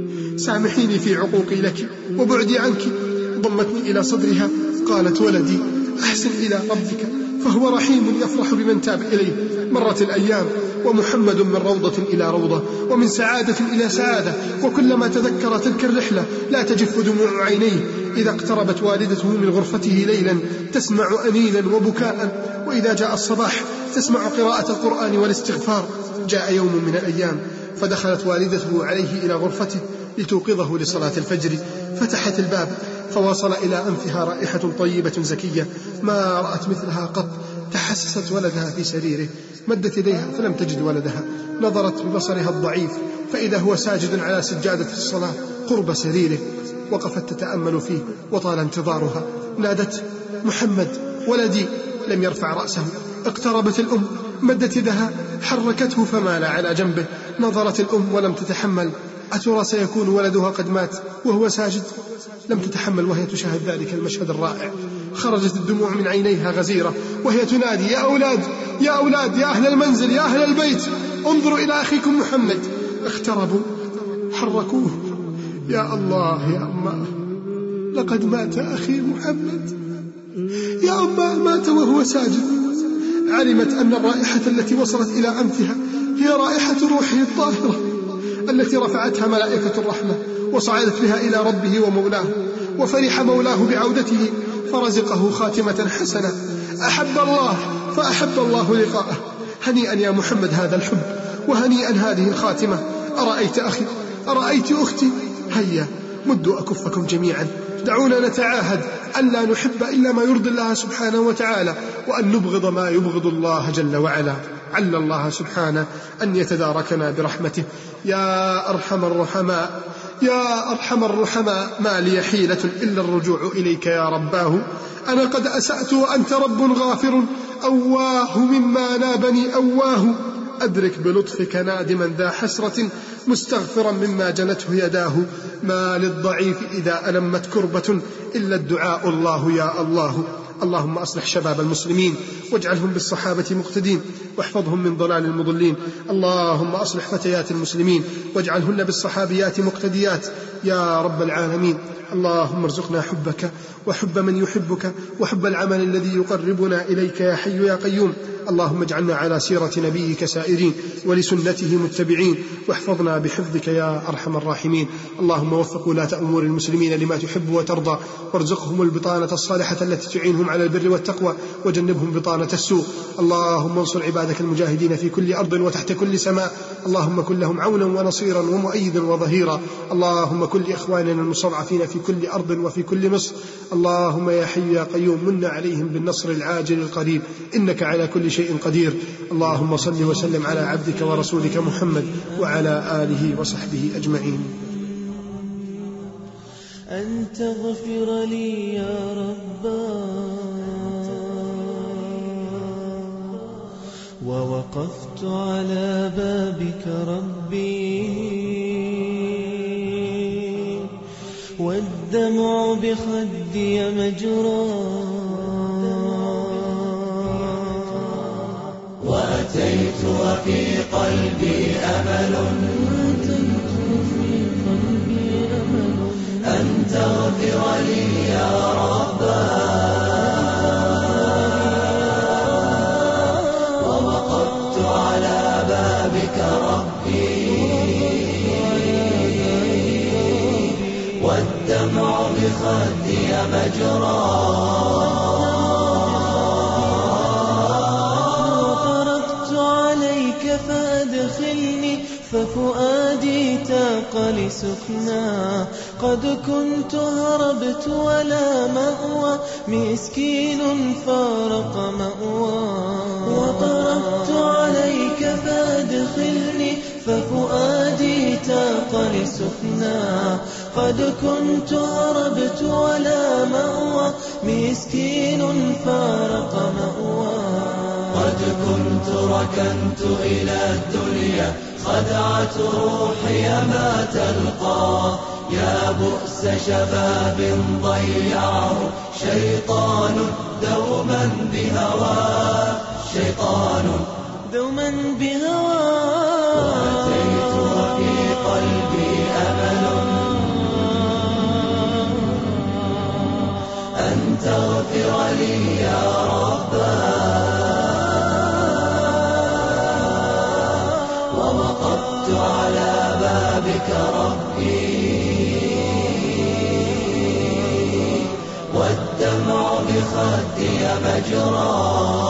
سامحيني في عقوقي لك وبعدي عنك. ضمتني إلى صدرها، قالت ولدي أحسن إلى ربك فهو رحيم يفرح بمن تاب إليه. مرت الأيام ومحمد من روضة إلى روضة ومن سعادة إلى سعادة، وكلما تذكر تلك الرحلة لا تجف دموع عينيه. إذا اقتربت والدته من غرفته ليلا تسمع أنينا وبكاء، وإذا جاء الصباح تسمع قراءة القرآن والاستغفار. جاء يوم من الأيام فدخلت والدته عليه إلى غرفته لتوقظه لصلاة الفجر. فتحت الباب فوصل إلى أنفها رائحة طيبة زكية ما رأت مثلها قط. تحسست ولدها في سريره، مدت يديها فلم تجد ولدها. نظرت ببصرها الضعيف فإذا هو ساجد على سجادة الصلاة قرب سريره. وقفت تتأمل فيه وطال انتظارها. نادت محمد ولدي، لم يرفع رأسه. اقتربت الأم، مدت يدها، حركته فمال على جنبه. نظرت الأم ولم تتحمل. أترى سيكون ولدها قد مات وهو ساجد؟ لم تتحمل وهي تشاهد ذلك المشهد الرائع. خرجت الدموع من عينيها غزيرة وهي تنادي يا أولاد، يا أولاد، يا أهل المنزل، يا أهل البيت، انظروا إلى أخيكم محمد. اقتربوا، حركوه. يا الله يا أمه، لقد مات أخي محمد. يا أمه، مات وهو ساجد. علمت أن الرائحة التي وصلت إلى أنفها هي رائحة روحه الطاهرة التي رفعتها ملائكة الرحمة وصعدت بها إلى ربه ومولاه، وفرح مولاه بعودته فرزقه خاتمة حسنة. أحب الله فأحب الله لقاءه. هنيئا يا محمد هذا الحب، وهنيئا هذه الخاتمة. أرأيت أخي، أرأيت أختي، هيا مدوا أكفكم جميعا، دعونا نتعاهد أن لا نحب إلا ما يرضي الله سبحانه وتعالى، وأن نبغض ما يبغض الله جل وعلا. عل الله سبحانه أن يتداركنا برحمته. يا أرحم الرحماء، يا أرحم الرحماء، ما لي حيلة إلا الرجوع إليك يا رباه. أنا قد أسأت وأنت رب غافر، أواه مما نابني أواه. أدرك بلطفك نادما ذا حسرة، مستغفرا مما جنته يداه. ما للضعيف إذا ألمت كربة إلا الدعاء الله يا الله. اللهم أصلح شباب المسلمين واجعلهم بالصحابة مقتدين، واحفظهم من ضلال المضلين. اللهم أصلح فتيات المسلمين واجعلهن بالصحابيات مقتديات يا رب العالمين. اللهم ارزقنا حبك وحب من يحبك وحب العمل الذي يقربنا إليك يا حي يا قيوم. اللهم اجعلنا على سيرة نبيك سائرين ولسنته متبعين، واحفظنا بحفظك يا أرحم الراحمين. اللهم وفق ولاة أمور المسلمين لما تحب وترضى، وارزقهم البطانة الصالحة التي تعينهم على البر والتقوى، وجنبهم بطانة السوء. اللهم انصر عبادك المجاهدين في كل أرض وتحت كل سماء. اللهم كن لهم عونا ونصيرا ومؤيدا وظهيرا. اللهم كن لإخواننا المستضعفين في كل أرض وفي كل مصر. اللهم يا حي يا قيوم من عليهم بالنصر العاجل القريب، إنك على كل شيء قدير. اللهم صل وسلم على عبدك ورسولك محمد وعلى آله وصحبه أجمعين. أن تغفر لي يا ربا، ووقفت على بابك ربي، والدمع بخدي مجرى، وأتيت وفي قلبي أمل أن تغفر لي يا ربا، ووقفت على بابك ربي، والدمع بخدي مجرى، فأدخلني ففؤادي تاق لسكنا. قد كنت هربت ولا مأوى، مسكين فارق مأوى. وطرقت عليك فأدخلني ففؤادي تاق لسكنا. قد كنت هربت ولا مأوى، مسكين فارق مأوى. قد كنت ركنت إلى الدنيا، خدعت روحي ما تلقى. يا بؤس شباب ضيعه شيطان دوما بهوى، شيطان دوما بهوى. وأتيت وفي قلبي أمل أن تغفر لي يا ربا، على بابك ربي، والدمع بخدي مجرى.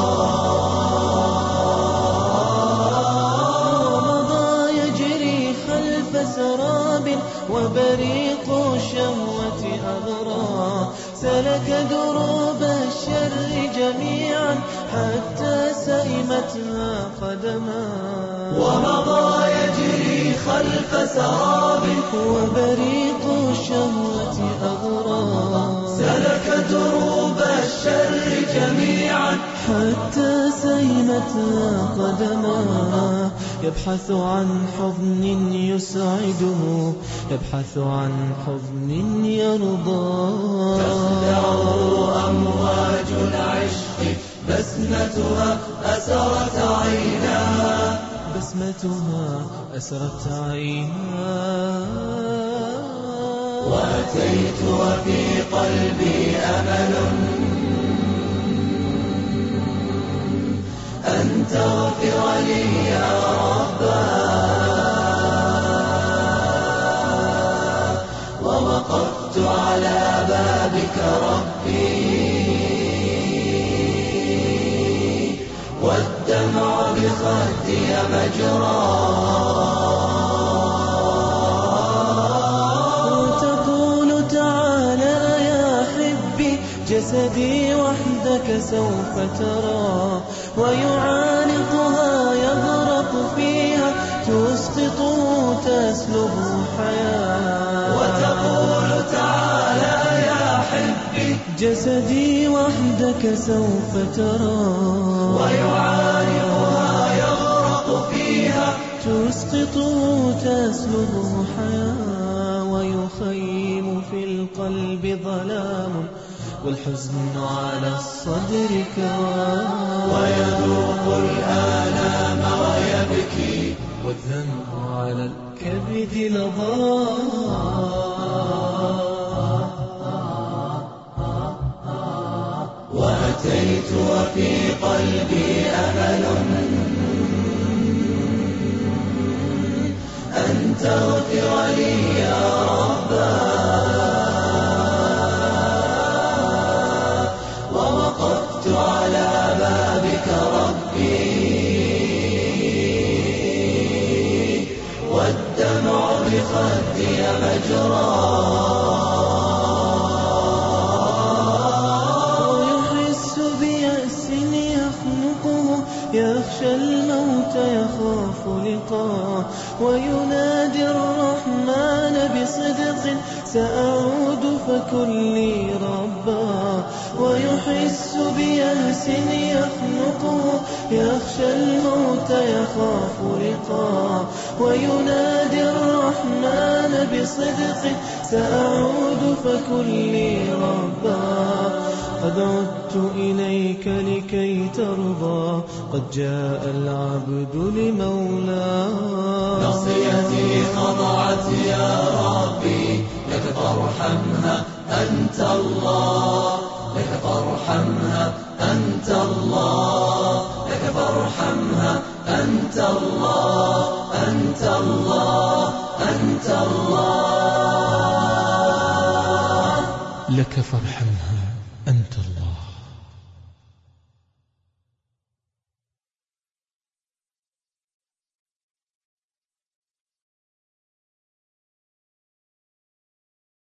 ومضى يجري خلف سراب، وبريق الشهوة أغرى. سلك دروب الشر جميعا حتى سئمتها قدما. ومضى يجري خلف سراب، وبريق الشهوة أغرى. سلك دروب الشر جميعا حتى سيمتها قدما. يبحث عن حضن يسعده، يبحث عن حضن يرضى. تخدعه أمواج العشق، بسمتها أسرت عيناها، بسمتها أسرت عيناها. وأتيت وفي قلبي أمل أن تغفر لي يا ربا، بابك ربي والدمع بخدي مجراه وتقول تعالى يا حبي جسدي وحدك سوف ترى ويعانقها يغرق فيها تسقط تسلب حياة وتقول تعالى يا حبي جسدي وحدك سوف ترى ويعانقها يغرق فيها تسقط تسلب حياة ويخيم في القلب ظلام والحزن على الصدر كواه ويذوق الآلام ويبكي والذنب على الكبد لظى وأتيت وفي قلبي أمل أن تغفر لي يا ربا ووقفت على بابك ربي والدمع بخدي مجراه يخشى الموت يخاف لقاه وينادي الرحمن بصدق سأعود فكن لي ربا ويحس بيأس يخنقه يخشى الموت يخاف لقاه وينادي الرحمن بصدق سأعود فكن لي ربا قد عدت إليك لكي ترضى قد جاء العبد لمولاه نصيتي خضعت يا ربي لك فارحمها أنت الله لك فارحمها أنت الله لك فارحمها أنت الله أنت الله أنت الله لك فارحمها أنت الله